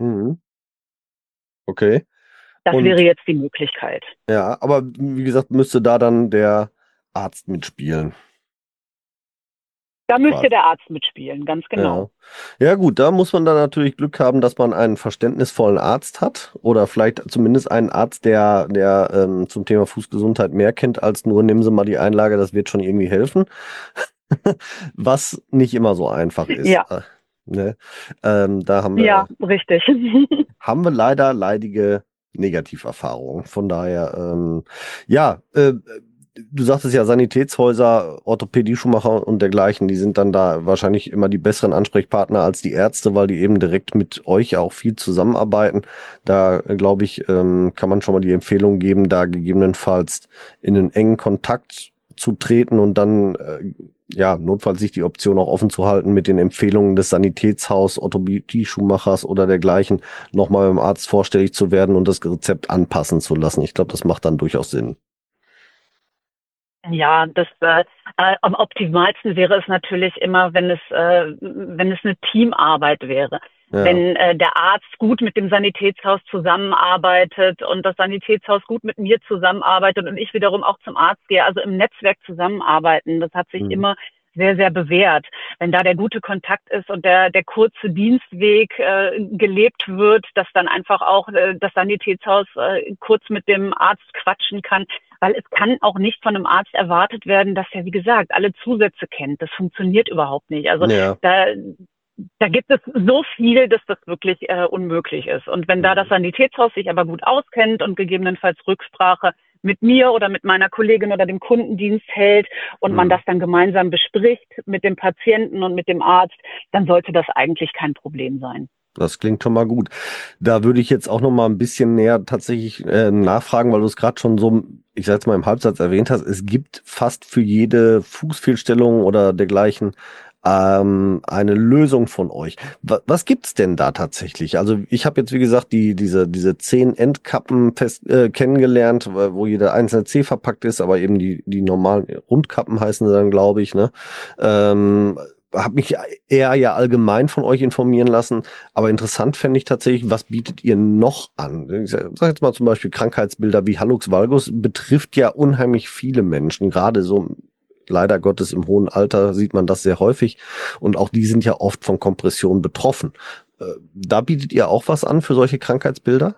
Speaker 2: Okay.
Speaker 3: Das wäre jetzt die Möglichkeit.
Speaker 2: Ja, aber wie gesagt, müsste da dann der Arzt mitspielen.
Speaker 3: Da müsste der Arzt mitspielen, ganz genau.
Speaker 2: Ja gut, da muss man dann natürlich Glück haben, dass man einen verständnisvollen Arzt hat oder vielleicht zumindest einen Arzt, der zum Thema Fußgesundheit mehr kennt als nur, nehmen Sie mal die Einlage, das wird schon irgendwie helfen. Was nicht immer so einfach ist.
Speaker 3: Ja.
Speaker 2: Ne? Da haben wir,
Speaker 3: ja, richtig.
Speaker 2: haben wir leider leidige Negativerfahrungen. Von daher, du sagtest ja, Sanitätshäuser, Orthopädie-Schuhmacher und dergleichen, die sind dann da wahrscheinlich immer die besseren Ansprechpartner als die Ärzte, weil die eben direkt mit euch auch viel zusammenarbeiten. Da, glaube ich, kann man schon mal die Empfehlung geben, da gegebenenfalls in einen engen Kontakt zu treten und dann notfalls sich die Option auch offen zu halten, mit den Empfehlungen des Sanitätshaus, Orthopädie-Schuhmachers oder dergleichen nochmal beim Arzt vorstellig zu werden und das Rezept anpassen zu lassen. Ich glaube, das macht dann durchaus Sinn.
Speaker 3: Ja, am optimalsten wäre es natürlich immer, wenn es eine Teamarbeit wäre. Ja. Wenn der Arzt gut mit dem Sanitätshaus zusammenarbeitet und das Sanitätshaus gut mit mir zusammenarbeitet und ich wiederum auch zum Arzt gehe, also im Netzwerk zusammenarbeiten, das hat sich immer sehr, sehr bewährt. Wenn da der gute Kontakt ist und der kurze Dienstweg gelebt wird, dass dann einfach auch das Sanitätshaus kurz mit dem Arzt quatschen kann, weil es kann auch nicht von einem Arzt erwartet werden, dass er, wie gesagt, alle Zusätze kennt. Das funktioniert überhaupt nicht. Also da gibt es so viel, dass das wirklich unmöglich ist. Und wenn da das Sanitätshaus sich aber gut auskennt und gegebenenfalls Rücksprache mit mir oder mit meiner Kollegin oder dem Kundendienst hält und man das dann gemeinsam bespricht mit dem Patienten und mit dem Arzt, dann sollte das eigentlich kein Problem sein.
Speaker 2: Das klingt schon mal gut. Da würde ich jetzt auch noch mal ein bisschen näher tatsächlich nachfragen, weil du es gerade schon so, ich sag jetzt mal im Halbsatz erwähnt hast, es gibt fast für jede Fußfehlstellung oder dergleichen eine Lösung von euch. Was gibt's denn da tatsächlich? Also ich habe jetzt, wie gesagt, diese 10 Endkappen kennengelernt, wo jeder einzelne C verpackt ist, aber eben die normalen Rundkappen heißen sie dann, glaube ich, ne? Habe mich eher ja allgemein von euch informieren lassen, aber interessant fände ich tatsächlich, was bietet ihr noch an? Ich sag jetzt mal zum Beispiel Krankheitsbilder wie Hallux valgus betrifft ja unheimlich viele Menschen, gerade so leider Gottes im hohen Alter sieht man das sehr häufig und auch die sind ja oft von Kompression betroffen. Da bietet ihr auch was an für solche Krankheitsbilder?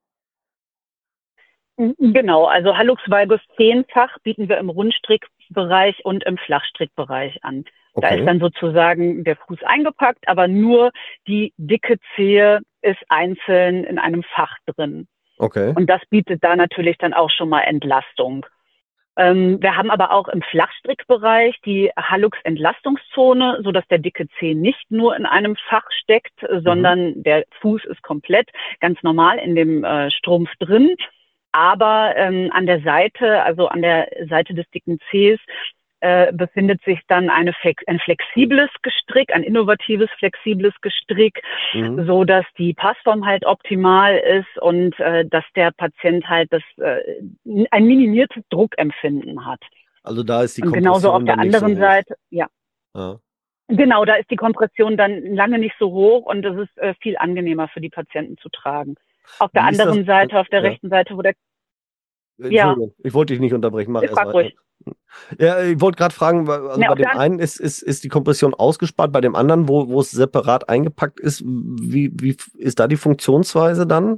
Speaker 3: Genau, also Hallux valgus 10-fach bieten wir im Rundstrickbereich und im Flachstrickbereich an. Da
Speaker 2: Okay.
Speaker 3: ist dann sozusagen der Fuß eingepackt, aber nur die dicke Zehe ist einzeln in einem Fach drin.
Speaker 2: Okay.
Speaker 3: Und das bietet da natürlich dann auch schon mal Entlastung. Wir haben aber auch im Flachstrickbereich die Hallux-Entlastungszone, so dass der dicke Zeh nicht nur in einem Fach steckt, sondern der Fuß ist komplett ganz normal in dem Strumpf drin. Aber an der Seite, also an der Seite des dicken Zehs, befindet sich dann ein flexibles Gestrick, ein innovatives, flexibles Gestrick, so dass die Passform halt optimal ist und dass der Patient halt ein minimiertes Druckempfinden hat.
Speaker 2: Also da ist die
Speaker 3: Und
Speaker 2: Kompression
Speaker 3: genauso auf der
Speaker 2: dann nicht so
Speaker 3: anderen
Speaker 2: hoch.
Speaker 3: Seite, ja.
Speaker 2: Ja.
Speaker 3: Genau, da ist die Kompression dann lange nicht so hoch und es ist viel angenehmer für die Patienten zu tragen. Auf der
Speaker 2: Wie ist das?
Speaker 3: anderen Seite, auf der
Speaker 2: Ja.
Speaker 3: rechten Seite, wo der,
Speaker 2: Entschuldigung, ich wollte dich nicht unterbrechen, mach
Speaker 3: ich
Speaker 2: erst
Speaker 3: frag
Speaker 2: mal.
Speaker 3: ruhig.
Speaker 2: Ja, ich wollte gerade fragen, also
Speaker 3: Ne,
Speaker 2: bei
Speaker 3: auf
Speaker 2: dem
Speaker 3: der
Speaker 2: einen ist die Kompression ausgespart, bei dem anderen, wo es separat eingepackt ist, wie ist da die Funktionsweise dann?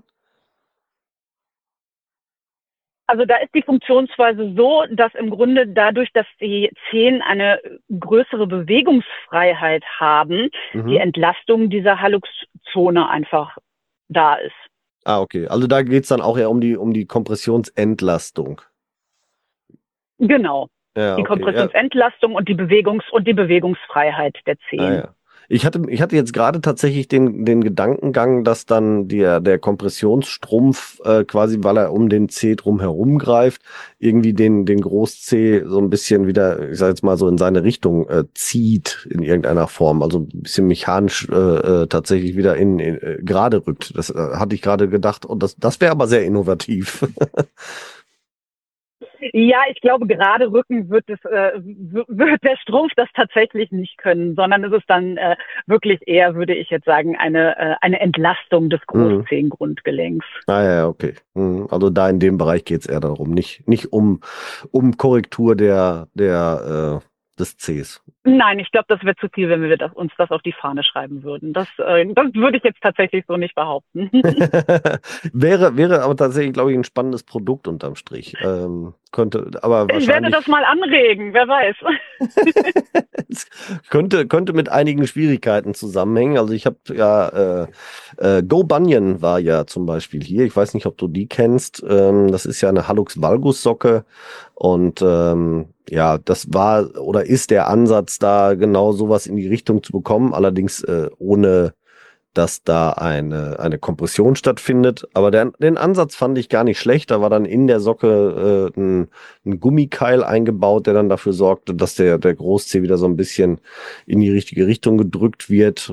Speaker 3: Also da ist die Funktionsweise so, dass im Grunde dadurch, dass die Zehen eine größere Bewegungsfreiheit haben, die Entlastung dieser Hallux-Zone einfach da ist.
Speaker 2: Ah, okay. Also da geht's dann auch eher um die Kompressionsentlastung.
Speaker 3: Genau.
Speaker 2: Ja,
Speaker 3: Die
Speaker 2: okay. Ja.
Speaker 3: Kompressionsentlastung und die Bewegungsfreiheit der
Speaker 2: Ah,
Speaker 3: Zehen.
Speaker 2: ja. Ich hatte jetzt gerade tatsächlich den Gedankengang, dass dann der Kompressionsstrumpf quasi, weil er um den Zeh drum herum greift, irgendwie den Großzeh so ein bisschen wieder, ich sag jetzt mal so in seine Richtung zieht in irgendeiner Form, also ein bisschen mechanisch tatsächlich wieder in gerade rückt. Das hatte ich gerade gedacht und das wäre aber sehr innovativ.
Speaker 3: Ja, ich glaube, gerade Rücken wird der Strumpf das tatsächlich nicht können, sondern es ist dann wirklich eher, würde ich jetzt sagen, eine Entlastung des Großzehengrundgelenks.
Speaker 2: Ah ja, okay. Also da in dem Bereich geht's eher darum, nicht um Korrektur des Cs.
Speaker 3: Nein, ich glaube, das wäre zu viel, wenn wir uns das auf die Fahne schreiben würden. Das würde ich jetzt tatsächlich so nicht behaupten.
Speaker 2: Wäre aber tatsächlich, glaube ich, ein spannendes Produkt unterm Strich. Könnte, aber wahrscheinlich.
Speaker 3: Ich werde das mal anregen, wer weiß.
Speaker 2: Es könnte mit einigen Schwierigkeiten zusammenhängen. Also ich habe ja Go Bunyan war ja zum Beispiel hier. Ich weiß nicht, ob du die kennst. Das ist ja eine Hallux valgus Socke und ja, das war oder ist der Ansatz, da genau sowas in die Richtung zu bekommen. Allerdings ohne dass da eine Kompression stattfindet. Aber den Ansatz fand ich gar nicht schlecht. Da war dann in der Socke ein Gummikeil eingebaut, der dann dafür sorgte, dass der Großzeh wieder so ein bisschen in die richtige Richtung gedrückt wird.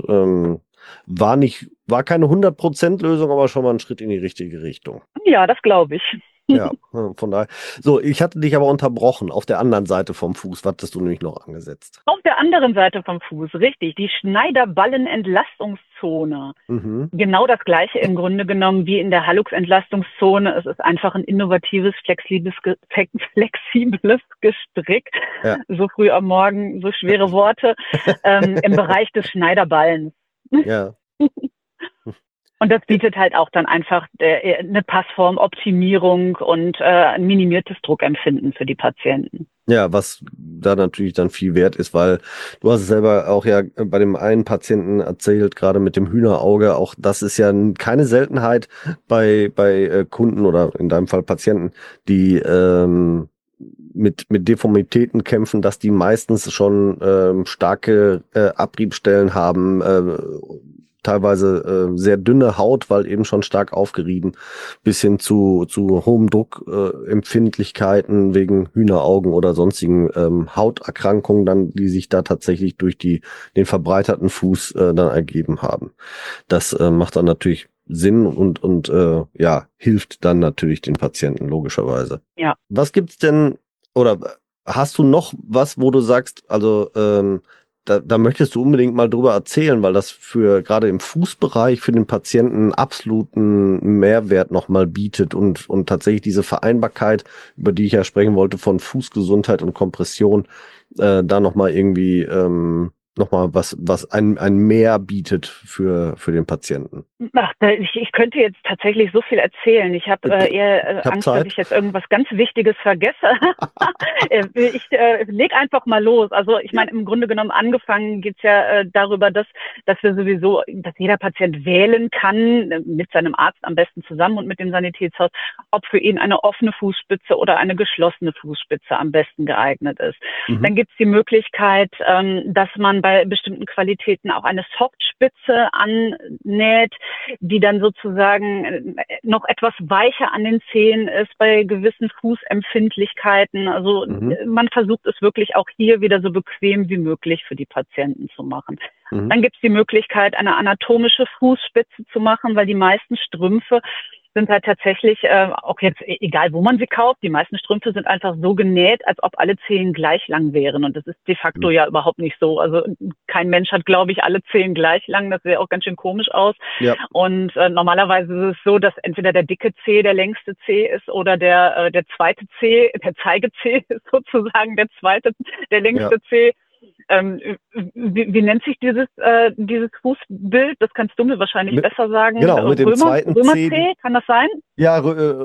Speaker 2: War keine 100% Lösung, aber schon mal ein Schritt in die richtige Richtung.
Speaker 3: Ja, das glaube ich.
Speaker 2: Ja, von daher. So, ich hatte dich aber unterbrochen. Auf der anderen Seite vom Fuß, was hattest du nämlich noch angesetzt?
Speaker 3: Auf der anderen Seite vom Fuß, richtig, die Schneiderballen-Entlastungszone. Genau das gleiche im Grunde genommen wie in der Hallux-Entlastungszone. Es ist einfach ein innovatives, flexibles Gestrick.
Speaker 2: Ja.
Speaker 3: So früh am Morgen, so schwere Worte, im Bereich des Schneiderballens.
Speaker 2: Ja.
Speaker 3: Und das bietet halt auch dann einfach eine Passformoptimierung und ein minimiertes Druckempfinden für die Patienten.
Speaker 2: Ja, was da natürlich dann viel wert ist, weil du hast es selber auch ja bei dem einen Patienten erzählt, gerade mit dem Hühnerauge, auch das ist ja keine Seltenheit bei Kunden oder in deinem Fall Patienten, die mit Deformitäten kämpfen, dass die meistens schon starke Abriebstellen haben, teilweise sehr dünne Haut, weil eben schon stark aufgerieben, bis hin zu hohem Druckempfindlichkeiten wegen Hühneraugen oder sonstigen Hauterkrankungen, dann, die sich da tatsächlich durch den verbreiterten Fuß dann ergeben haben. Das macht dann natürlich Sinn und hilft dann natürlich den Patienten logischerweise.
Speaker 3: Ja.
Speaker 2: Was gibt's denn, oder hast du noch was, wo du sagst, also da möchtest du unbedingt mal drüber erzählen, weil das für gerade im Fußbereich für den Patienten einen absoluten Mehrwert nochmal bietet und tatsächlich diese Vereinbarkeit, über die ich ja sprechen wollte, von Fußgesundheit und Kompression, da nochmal irgendwie nochmal was ein Mehr bietet für den Patienten.
Speaker 3: Ach, ich könnte jetzt tatsächlich so viel erzählen. Ich habe eher Angst,
Speaker 2: Zeit.
Speaker 3: dass ich jetzt irgendwas ganz Wichtiges vergesse. Ich leg einfach mal los. Also ich meine, im Grunde genommen angefangen geht's ja darüber, dass jeder Patient wählen kann, mit seinem Arzt am besten zusammen und mit dem Sanitätshaus, ob für ihn eine offene Fußspitze oder eine geschlossene Fußspitze am besten geeignet ist.
Speaker 2: Mhm.
Speaker 3: Dann gibt's die Möglichkeit, dass man bei bestimmten Qualitäten auch eine Softspitze annäht, die dann sozusagen noch etwas weicher an den Zehen ist bei gewissen Fußempfindlichkeiten. Also man versucht es wirklich auch hier wieder so bequem wie möglich für die Patienten zu machen. Dann gibt es die Möglichkeit, eine anatomische Fußspitze zu machen, weil die meisten Strümpfe sind halt tatsächlich, auch jetzt egal wo man sie kauft, die meisten Strümpfe sind einfach so genäht, als ob alle Zehen gleich lang wären. Und das ist de facto ja überhaupt nicht so. Also kein Mensch hat, glaube ich, alle Zehen gleich lang. Das sähe auch ganz schön komisch aus. Ja. Und normalerweise ist es so, dass entweder der dicke Zeh der längste Zeh ist oder der zweite Zeh, der Zeigezeh ist sozusagen der längste Zeh. Wie nennt sich dieses Fußbild? Das kannst du mir wahrscheinlich besser sagen.
Speaker 2: Genau, mit dem zweiten
Speaker 3: Römer-Zeh, kann das sein?
Speaker 2: Ja,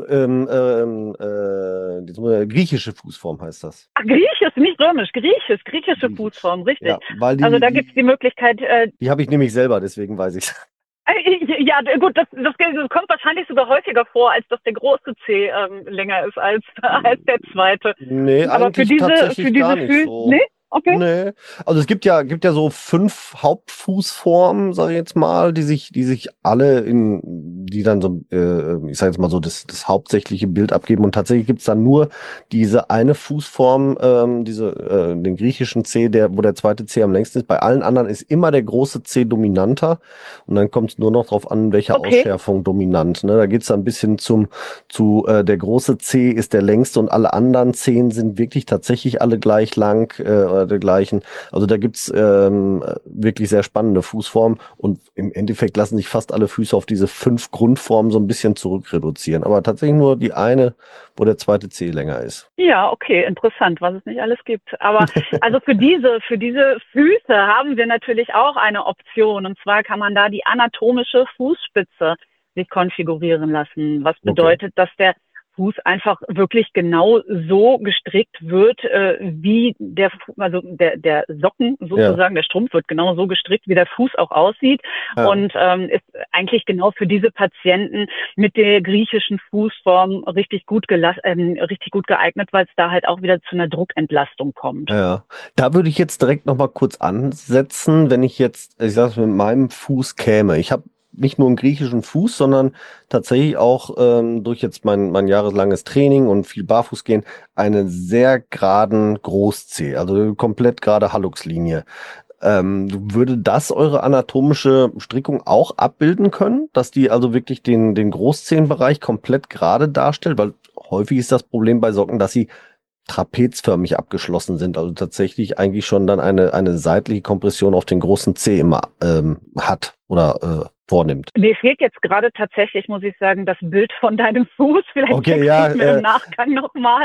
Speaker 2: griechische Fußform heißt das.
Speaker 3: Ach, griechisch, nicht römisch, griechische Fußform, richtig.
Speaker 2: Ja, weil
Speaker 3: also da gibt es die Möglichkeit.
Speaker 2: Die habe ich nämlich selber, deswegen weiß ich es.
Speaker 3: Ja, gut, das kommt wahrscheinlich sogar häufiger vor, als dass der große Zeh länger ist als der zweite.
Speaker 2: Nee, aber für diese Füße, so. Nee? Okay. Nee. Also es gibt ja so 5 Hauptfußformen, sage ich jetzt mal, die sich alle die dann so, ich sage jetzt mal so das hauptsächliche Bild abgeben. Und tatsächlich gibt's dann nur diese eine Fußform, den griechischen C, wo der zweite C am längsten ist. Bei allen anderen ist immer der große C dominanter. Und dann kommt es nur noch drauf an, welche Ausschärfung dominant. Ne? Da geht's dann bis hin zu der große C ist der längste und alle anderen Zehen sind wirklich tatsächlich alle gleich lang. Dergleichen. Also da gibt's wirklich sehr spannende Fußformen und im Endeffekt lassen sich fast alle Füße auf diese 5 Grundformen so ein bisschen zurückreduzieren. Aber tatsächlich nur die eine, wo der zweite Zeh länger ist. Ja, okay, interessant, was es nicht alles gibt. Aber also für diese Füße haben wir natürlich auch eine Option. Und zwar kann man da die anatomische Fußspitze sich konfigurieren lassen. Was bedeutet, dass der Fuß einfach wirklich genau so gestrickt wird, wie der Socken sozusagen, der Strumpf wird genau so gestrickt, wie der Fuß auch aussieht und ist eigentlich genau für diese Patienten mit der griechischen Fußform richtig gut geeignet, weil es da halt auch wieder zu einer Druckentlastung kommt. Ja, da würde ich jetzt direkt nochmal kurz ansetzen, wenn ich sage, mit meinem Fuß käme. Ich habe nicht nur einen griechischen Fuß, sondern tatsächlich auch durch jetzt mein jahreslanges Training und viel Barfußgehen einen sehr geraden Großzeh, also komplett gerade Halluxlinie. Würde das eure anatomische Strickung auch abbilden können, dass die also wirklich den Großzehenbereich komplett gerade darstellt? Weil häufig ist das Problem bei Socken, dass sie trapezförmig abgeschlossen sind, also tatsächlich eigentlich schon dann eine seitliche Kompression auf den großen Zeh immer hat oder vornimmt. Mir fehlt jetzt gerade tatsächlich, muss ich sagen, das Bild von deinem Fuß. Vielleicht mir im Nachgang nochmal.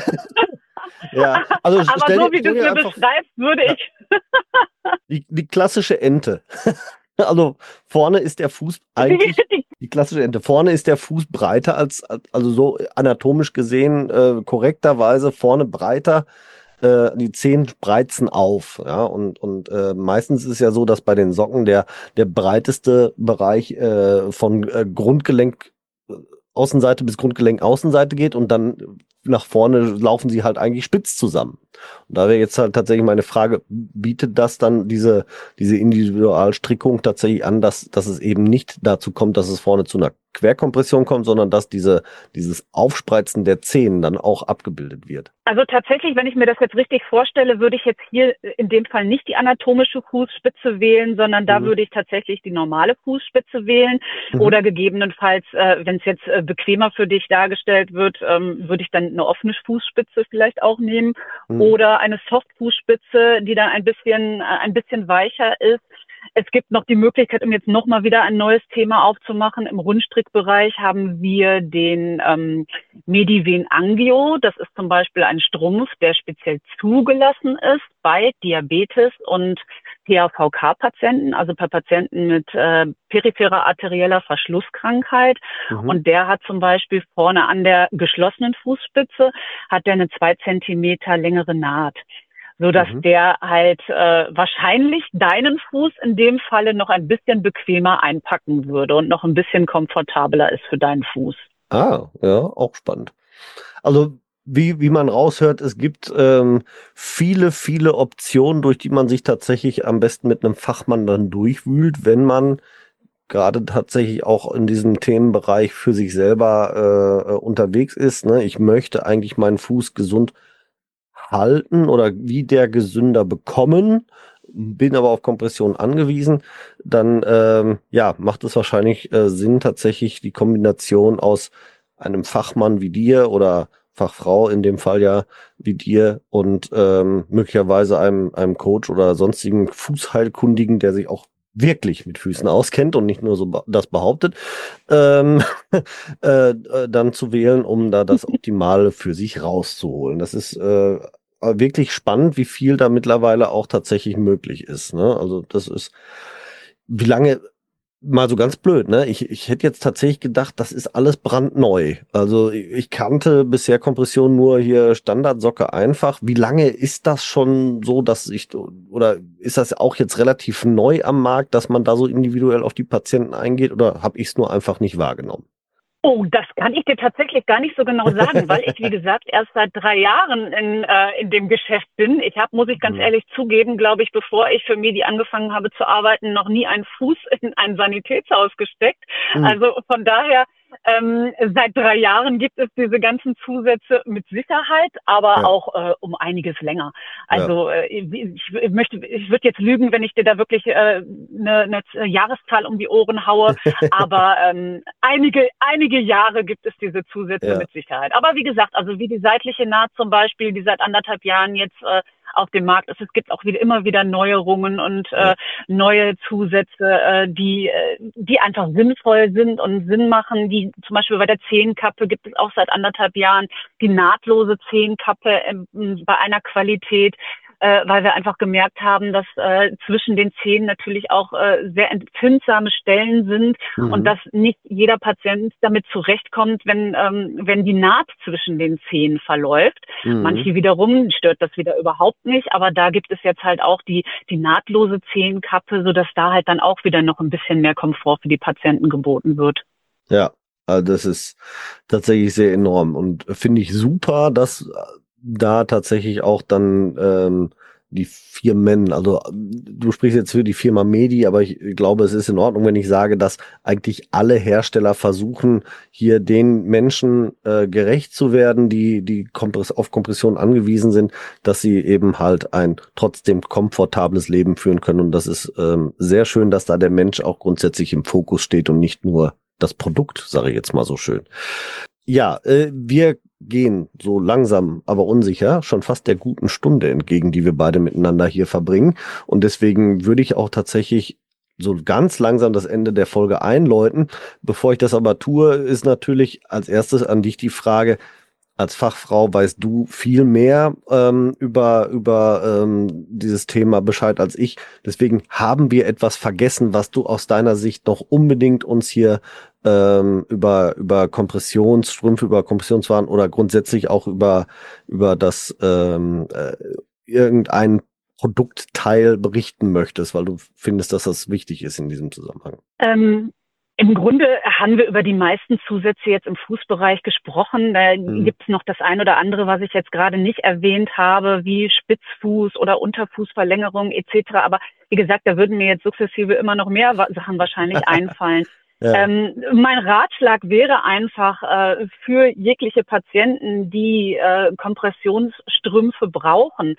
Speaker 2: Ja, also aber so wie du es mir beschreibst, würde ich... Die klassische Ente. Also vorne ist der Fuß eigentlich, die klassische Ente, vorne ist der Fuß breiter also so anatomisch gesehen korrekterweise vorne breiter, die Zehen spreizen auf, ja, und meistens ist es ja so, dass bei den Socken der breiteste Bereich von Grundgelenk Außenseite bis Grundgelenk Außenseite geht und dann nach vorne laufen sie halt eigentlich spitz zusammen. Und da wäre jetzt halt tatsächlich meine Frage, bietet das dann diese Individualstrickung tatsächlich an, dass es eben nicht dazu kommt, dass es vorne zu einer Querkompression kommt, sondern dass dieses Aufspreizen der Zehen dann auch abgebildet wird?
Speaker 3: Also tatsächlich, wenn ich mir das jetzt richtig vorstelle, würde ich jetzt hier in dem Fall nicht die anatomische Fußspitze wählen, sondern da würde ich tatsächlich die normale Fußspitze wählen oder gegebenenfalls, wenn es jetzt bequemer für dich dargestellt wird, würde ich dann eine offene Fußspitze vielleicht auch nehmen oder eine Softfußspitze, die dann ein bisschen weicher ist. Es gibt noch die Möglichkeit, um jetzt nochmal wieder ein neues Thema aufzumachen. Im Rundstrickbereich haben wir den Mediven Angio. Das ist zum Beispiel ein Strumpf, der speziell zugelassen ist bei Diabetes und PAVK-Patienten, also bei Patienten mit peripherer arterieller Verschlusskrankheit. Und der hat zum Beispiel vorne an der geschlossenen Fußspitze hat der eine 2 Zentimeter längere Naht, so dass der halt wahrscheinlich deinen Fuß in dem Falle noch ein bisschen bequemer einpacken würde und noch ein bisschen komfortabler ist für deinen Fuß.
Speaker 2: Ah, ja, auch spannend. Also wie man raushört, es gibt viele Optionen, durch die man sich tatsächlich am besten mit einem Fachmann dann durchwühlt, wenn man gerade tatsächlich auch in diesem Themenbereich für sich selber unterwegs ist. Ne? Ich möchte eigentlich meinen Fuß gesund halten oder wieder gesünder bekommen, bin aber auf Kompression angewiesen, dann macht es wahrscheinlich Sinn, tatsächlich die Kombination aus einem Fachmann wie dir oder Fachfrau in dem Fall ja wie dir und möglicherweise einem Coach oder sonstigen Fußheilkundigen, der sich auch wirklich mit Füßen auskennt und nicht nur so das behauptet, dann zu wählen, um da das Optimale für sich rauszuholen. Das ist wirklich spannend, wie viel da mittlerweile auch tatsächlich möglich ist. Ne? Also das ist, wie lange, mal so ganz blöd, ne? Ich hätte jetzt tatsächlich gedacht, das ist alles brandneu. Also ich kannte bisher Kompression nur hier Standardsocke einfach. Wie lange ist das schon so, oder ist das auch jetzt relativ neu am Markt, dass man da so individuell auf die Patienten eingeht, oder habe ich es nur einfach nicht wahrgenommen?
Speaker 3: Oh, das kann ich dir tatsächlich gar nicht so genau sagen, weil ich, wie gesagt, erst seit 3 Jahren in dem Geschäft bin. Ich habe, muss ich ganz ehrlich zugeben, glaube ich, bevor ich für Medi angefangen habe zu arbeiten, noch nie einen Fuß in ein Sanitätshaus gesteckt. Also von daher, seit 3 Jahren gibt es diese ganzen Zusätze mit Sicherheit, aber auch um einiges länger. Also ich würde jetzt lügen, wenn ich dir da wirklich eine Jahreszahl um die Ohren haue, aber einige Jahre gibt es diese Zusätze mit Sicherheit. Aber wie gesagt, also wie die seitliche Naht zum Beispiel, die seit 1,5 Jahren jetzt auf dem Markt ist. Es gibt auch immer wieder Neuerungen und neue Zusätze, die einfach sinnvoll sind und Sinn machen. Die zum Beispiel bei der Zehenkappe gibt es auch seit 1,5 Jahren die nahtlose Zehenkappe bei einer Qualität, weil wir einfach gemerkt haben, dass zwischen den Zähnen natürlich auch sehr empfindsame Stellen sind und dass nicht jeder Patient damit zurechtkommt, wenn die Naht zwischen den Zähnen verläuft. Manche wiederum stört das wieder überhaupt nicht, aber da gibt es jetzt halt auch die nahtlose Zehenkappe, sodass da halt dann auch wieder noch ein bisschen mehr Komfort für die Patienten geboten wird.
Speaker 2: Ja, also das ist tatsächlich sehr enorm und finde ich super, dass da tatsächlich auch dann die Firmen, also du sprichst jetzt für die Firma Medi, aber ich glaube, es ist in Ordnung, wenn ich sage, dass eigentlich alle Hersteller versuchen, hier den Menschen gerecht zu werden, die auf Kompression angewiesen sind, dass sie eben halt ein trotzdem komfortables Leben führen können. Und das ist sehr schön, dass da der Mensch auch grundsätzlich im Fokus steht und nicht nur das Produkt, sage ich jetzt mal so schön. Ja, wir gehen so langsam, aber unsicher schon fast der guten Stunde entgegen, die wir beide miteinander hier verbringen. Und deswegen würde ich auch tatsächlich so ganz langsam das Ende der Folge einläuten. Bevor ich das aber tue, ist natürlich als erstes an dich die Frage: Als Fachfrau weißt du viel mehr über dieses Thema Bescheid als ich. Deswegen haben wir etwas vergessen, was du aus deiner Sicht noch unbedingt uns hier über Kompressionsstrümpfe, über Kompressionswaren oder grundsätzlich auch über das irgendein Produktteil berichten möchtest, weil du findest, dass das wichtig ist in diesem Zusammenhang.
Speaker 3: Im Grunde haben wir über die meisten Zusätze jetzt im Fußbereich gesprochen. Da gibt es noch das ein oder andere, was ich jetzt gerade nicht erwähnt habe, wie Spitzfuß oder Unterfußverlängerung etc. Aber wie gesagt, da würden mir jetzt sukzessive immer noch mehr Sachen wahrscheinlich einfallen. Ja. Mein Ratschlag wäre einfach für jegliche Patienten, die Kompressionsstrümpfe brauchen,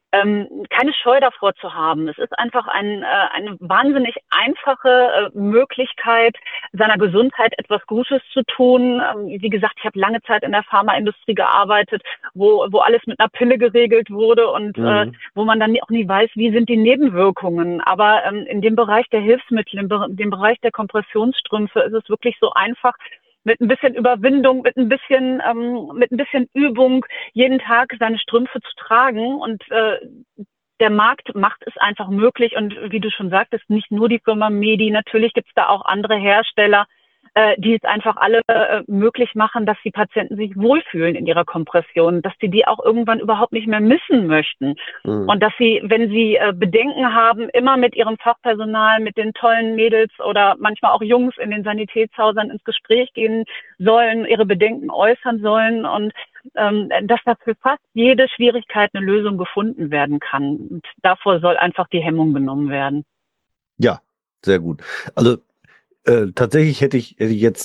Speaker 3: keine Scheu davor zu haben. Es ist einfach eine wahnsinnig einfache Möglichkeit, seiner Gesundheit etwas Gutes zu tun. Wie gesagt, ich habe lange Zeit in der Pharmaindustrie gearbeitet, wo alles mit einer Pille geregelt wurde und wo man dann auch nie weiß, wie sind die Nebenwirkungen. Aber in dem Bereich der Hilfsmittel, in dem Bereich der Kompressionsstrümpfe ist es wirklich so einfach, mit ein bisschen Überwindung, mit ein bisschen Übung jeden Tag seine Strümpfe zu tragen. Und der Markt macht es einfach möglich. Und wie du schon sagtest, nicht nur die Firma Medi, natürlich gibt es da auch andere Hersteller, die es einfach alle möglich machen, dass die Patienten sich wohlfühlen in ihrer Kompression, dass die auch irgendwann überhaupt nicht mehr missen möchten. Und dass sie, wenn sie Bedenken haben, immer mit ihrem Fachpersonal, mit den tollen Mädels oder manchmal auch Jungs in den Sanitätshäusern ins Gespräch gehen sollen, ihre Bedenken äußern sollen und dass da für fast jede Schwierigkeit eine Lösung gefunden werden kann. Und davor soll einfach die Hemmung genommen werden.
Speaker 2: Ja, sehr gut. Also tatsächlich hätte ich jetzt,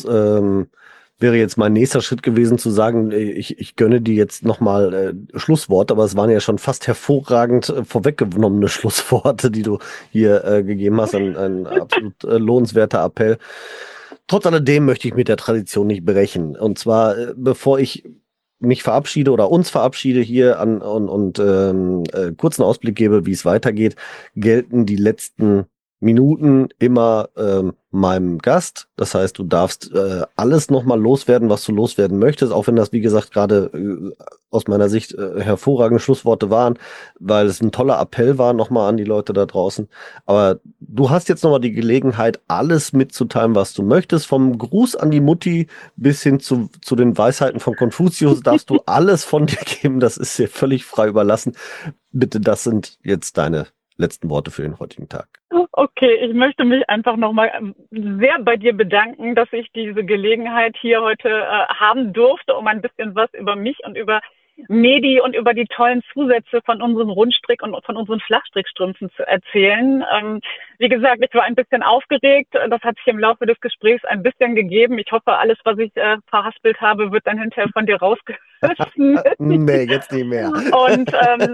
Speaker 2: wäre jetzt mein nächster Schritt gewesen zu sagen, ich gönne dir jetzt nochmal Schlusswort, aber es waren ja schon fast hervorragend vorweggenommene Schlussworte, die du hier gegeben hast, ein absolut lohnenswerter Appell. Trotz alledem möchte ich mit der Tradition nicht brechen. Und zwar, bevor ich mich verabschiede oder uns verabschiede hier und kurzen Ausblick gebe, wie es weitergeht, gelten die letzten Minuten immer meinem Gast. Das heißt, du darfst alles nochmal loswerden, was du loswerden möchtest, auch wenn das, wie gesagt, gerade aus meiner Sicht hervorragende Schlussworte waren, weil es ein toller Appell war nochmal an die Leute da draußen. Aber du hast jetzt nochmal die Gelegenheit, alles mitzuteilen, was du möchtest. Vom Gruß an die Mutti bis hin zu den Weisheiten von Konfuzius darfst du alles von dir geben. Das ist dir völlig frei überlassen. Bitte, das sind jetzt deine letzten Worte für den heutigen Tag.
Speaker 3: Okay, ich möchte mich einfach nochmal sehr bei dir bedanken, dass ich diese Gelegenheit hier heute haben durfte, um ein bisschen was über mich und über Medi und über die tollen Zusätze von unserem Rundstrick und von unseren Flachstrickstrümpfen zu erzählen. Wie gesagt, ich war ein bisschen aufgeregt. Das hat sich im Laufe des Gesprächs ein bisschen gegeben. Ich hoffe, alles, was ich verhaspelt habe, wird dann hinterher von dir rausgeschnitten.
Speaker 2: Nee, jetzt nicht mehr.
Speaker 3: Und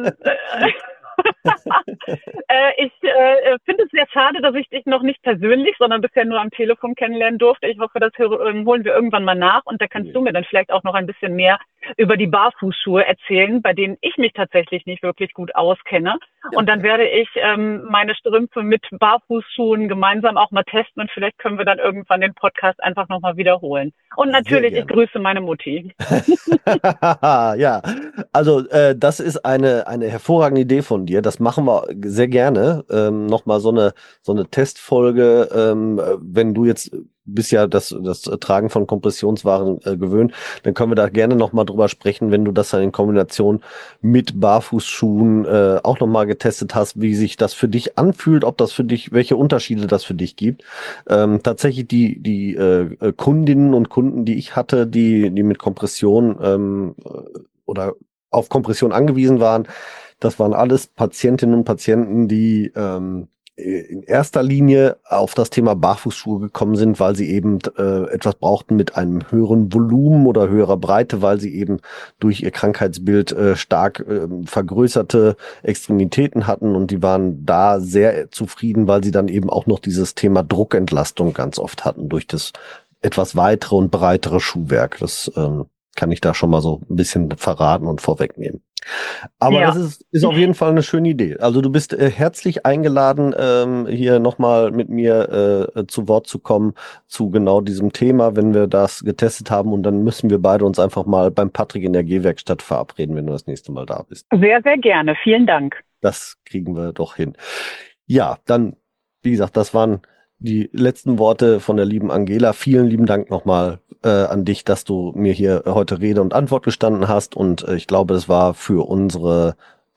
Speaker 3: ich finde es sehr schade, dass ich dich noch nicht persönlich, sondern bisher nur am Telefon kennenlernen durfte. Ich hoffe, das holen wir irgendwann mal nach und da kannst du mir dann vielleicht auch noch ein bisschen mehr über die Barfußschuhe erzählen, bei denen ich mich tatsächlich nicht wirklich gut auskenne. Und dann werde ich meine Strümpfe mit Barfußschuhen gemeinsam auch mal testen und vielleicht können wir dann irgendwann den Podcast einfach nochmal wiederholen. Und natürlich, ich grüße meine Mutti.
Speaker 2: Ja, also das ist eine hervorragende Idee von dir. Das machen wir sehr gerne. Nochmal so eine Testfolge, wenn du jetzt bist ja das Tragen von Kompressionswaren gewöhnt, dann können wir da gerne nochmal drüber sprechen, wenn du das dann in Kombination mit Barfußschuhen auch nochmal getestet hast, wie sich das für dich anfühlt, ob das für dich, welche Unterschiede das für dich gibt. Tatsächlich die Kundinnen und Kunden, die ich hatte, die mit Kompression oder auf Kompression angewiesen waren, das waren alles Patientinnen und Patienten, die in erster Linie auf das Thema Barfußschuhe gekommen sind, weil sie eben etwas brauchten mit einem höheren Volumen oder höherer Breite, weil sie eben durch ihr Krankheitsbild stark vergrößerte Extremitäten hatten und die waren da sehr zufrieden, weil sie dann eben auch noch dieses Thema Druckentlastung ganz oft hatten durch das etwas weitere und breitere Schuhwerk. Das kann ich da schon mal so ein bisschen verraten und vorwegnehmen. Aber ja, das ist auf jeden Fall eine schöne Idee. Also du bist herzlich eingeladen, hier nochmal mit mir zu Wort zu kommen zu genau diesem Thema, wenn wir das getestet haben. Und dann müssen wir beide uns einfach mal beim Patrick in der Gehwerkstatt verabreden, wenn du das nächste Mal da bist.
Speaker 3: Sehr, sehr gerne. Vielen Dank.
Speaker 2: Das kriegen wir doch hin. Ja, dann, wie gesagt, das waren die letzten Worte von der lieben Angela. Vielen lieben Dank nochmal an dich, dass du mir hier heute Rede und Antwort gestanden hast. Und ich glaube, das war für unsere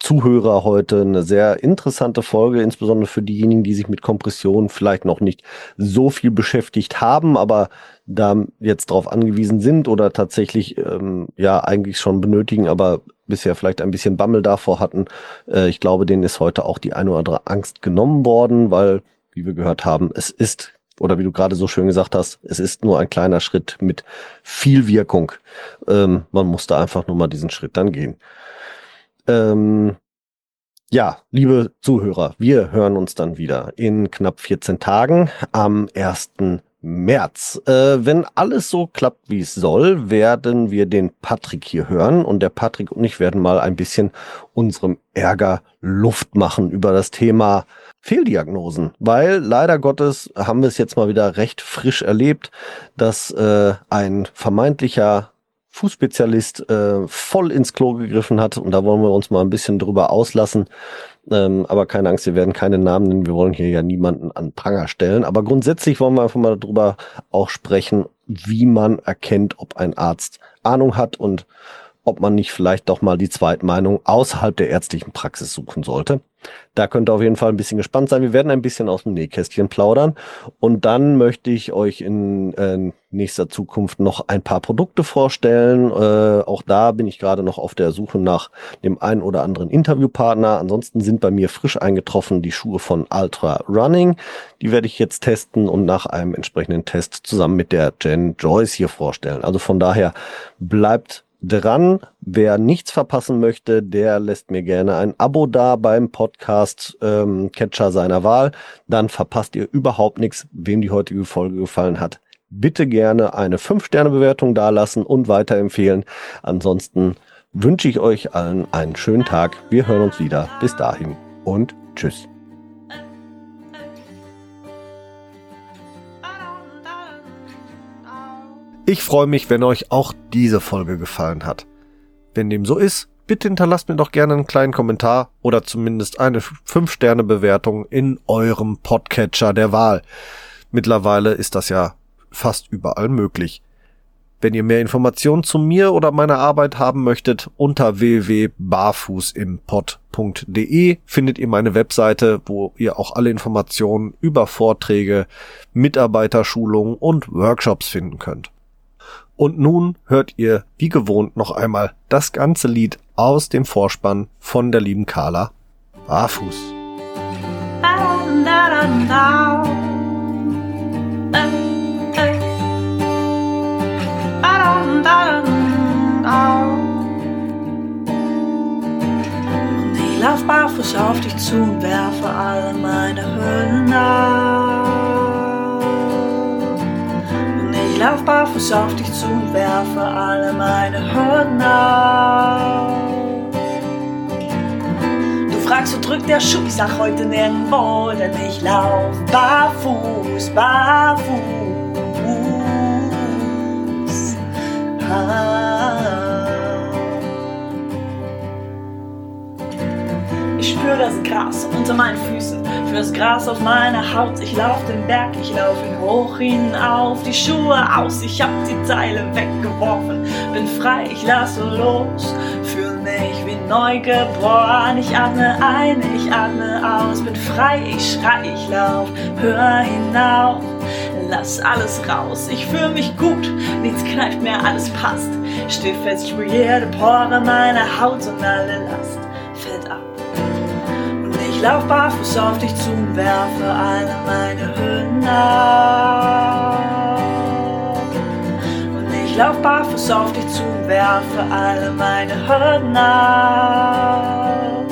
Speaker 2: Zuhörer heute eine sehr interessante Folge, insbesondere für diejenigen, die sich mit Kompression vielleicht noch nicht so viel beschäftigt haben, aber da jetzt drauf angewiesen sind oder tatsächlich eigentlich schon benötigen, aber bisher vielleicht ein bisschen Bammel davor hatten. Ich glaube, denen ist heute auch die eine oder andere Angst genommen worden, weil, wie wir gehört haben, es ist, oder wie du gerade so schön gesagt hast, es ist nur ein kleiner Schritt mit viel Wirkung. Man muss da einfach nur mal diesen Schritt dann gehen. Ja, liebe Zuhörer, wir hören uns dann wieder in knapp 14 Tagen am 1. März. Wenn alles so klappt, wie es soll, werden wir den Patrick hier hören und der Patrick und ich werden mal ein bisschen unserem Ärger Luft machen über das Thema Fehldiagnosen, weil leider Gottes haben wir es jetzt mal wieder recht frisch erlebt, dass ein vermeintlicher Fußspezialist voll ins Klo gegriffen hat und da wollen wir uns mal ein bisschen drüber auslassen. Aber keine Angst, wir werden keine Namen nennen, wir wollen hier ja niemanden an Pranger stellen. Aber grundsätzlich wollen wir einfach mal darüber auch sprechen, wie man erkennt, ob ein Arzt Ahnung hat und ob man nicht vielleicht doch mal die Zweitmeinung außerhalb der ärztlichen Praxis suchen sollte. Da könnt ihr auf jeden Fall ein bisschen gespannt sein. Wir werden ein bisschen aus dem Nähkästchen plaudern und dann möchte ich euch in nächster Zukunft noch ein paar Produkte vorstellen. Auch da bin ich gerade noch auf der Suche nach dem einen oder anderen Interviewpartner. Ansonsten sind bei mir frisch eingetroffen die Schuhe von Ultra Running. Die werde ich jetzt testen und nach einem entsprechenden Test zusammen mit der Jen Joyce hier vorstellen. Also von daher bleibt dran. Wer nichts verpassen möchte, der lässt mir gerne ein Abo da beim Podcast Catcher seiner Wahl. Dann verpasst ihr überhaupt nichts. Wem die heutige Folge gefallen hat, bitte gerne eine 5-Sterne-Bewertung dalassen und weiterempfehlen. Ansonsten wünsche ich euch allen einen schönen Tag. Wir hören uns wieder. Bis dahin und tschüss. Ich freue mich, wenn euch auch diese Folge gefallen hat. Wenn dem so ist, bitte hinterlasst mir doch gerne einen kleinen Kommentar oder zumindest eine 5-Sterne-Bewertung in eurem Podcatcher der Wahl. Mittlerweile ist das ja fast überall möglich. Wenn ihr mehr Informationen zu mir oder meiner Arbeit haben möchtet, unter www.barfußimpod.de findet ihr meine Webseite, wo ihr auch alle Informationen über Vorträge, Mitarbeiterschulungen und Workshops finden könnt. Und nun hört ihr wie gewohnt noch einmal das ganze Lied aus dem Vorspann von der lieben Carla Barfuß.
Speaker 1: Und ich lauf barfuß auf dich zu und werfe alle meine Hüllen ab. Ich lauf barfuß auf dich zu und werfe alle meine Hürden auf. Du fragst, wo drückt der Schuh? Ich sag heute nirgendwo, denn ich lauf barfuß, barfuß. Ich spür das Gras unter meinen Füßen, für das Gras auf meiner Haut. Ich lauf den Berg, ich lauf ihn hoch hinauf, die Schuhe aus, ich hab die Teile weggeworfen. Bin frei, ich lasse los, fühl mich wie neugeboren. Ich atme ein, ich atme aus, bin frei, ich schrei, ich lauf, hör hinauf. Lass alles raus, ich fühl mich gut, nichts kneift mehr, alles passt. Steh fest, ich spür jede Pore meiner Haut und alle Last fällt ab. Ich lauf barfuß auf dich zu und werfe alle meine Hüllen ab. Und ich lauf barfuß auf dich zu und werfe alle meine Hürden ab.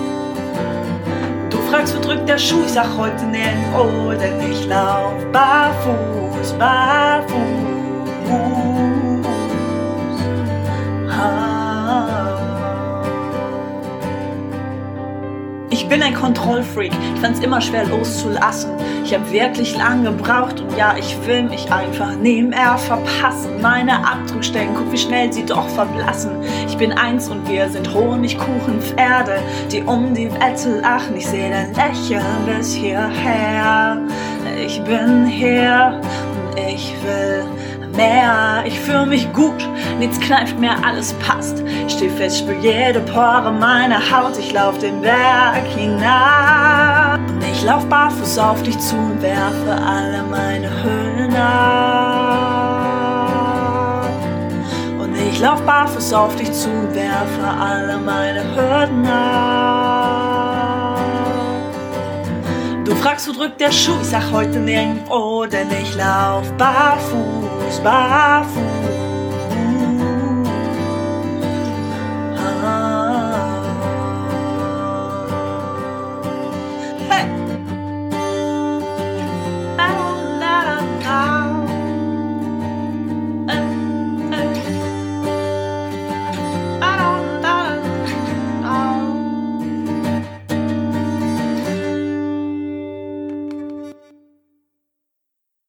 Speaker 1: Du fragst, wo drückt der Schuh? Ich sag heute nirgendwo, denn ich lauf barfuß, barfuß. Ich bin ein Kontrollfreak, ich fand's immer schwer loszulassen. Ich hab wirklich lang gebraucht und ja, ich will mich einfach nebenher verpassen. Meine Abdruckstellen, guck wie schnell sie doch verblassen. Ich bin eins und wir sind Honigkuchenpferde, die um die Wette lachen. Ich seh dein Lächeln bis hierher. Ich bin hier und ich will mehr. Ich fühle mich gut, nichts kneift mehr, alles passt. Steh fest, spür jede Pore meiner Haut. Ich lauf den Berg hinab. Und ich lauf barfuß auf dich zu und werfe alle meine Hüllen ab. Und ich lauf barfuß auf dich zu und werfe alle meine Hürden ab. Du fragst, wo drückt der Schuh? Ich sag heute nirgendwo, denn ich lauf barfuß, barfuß.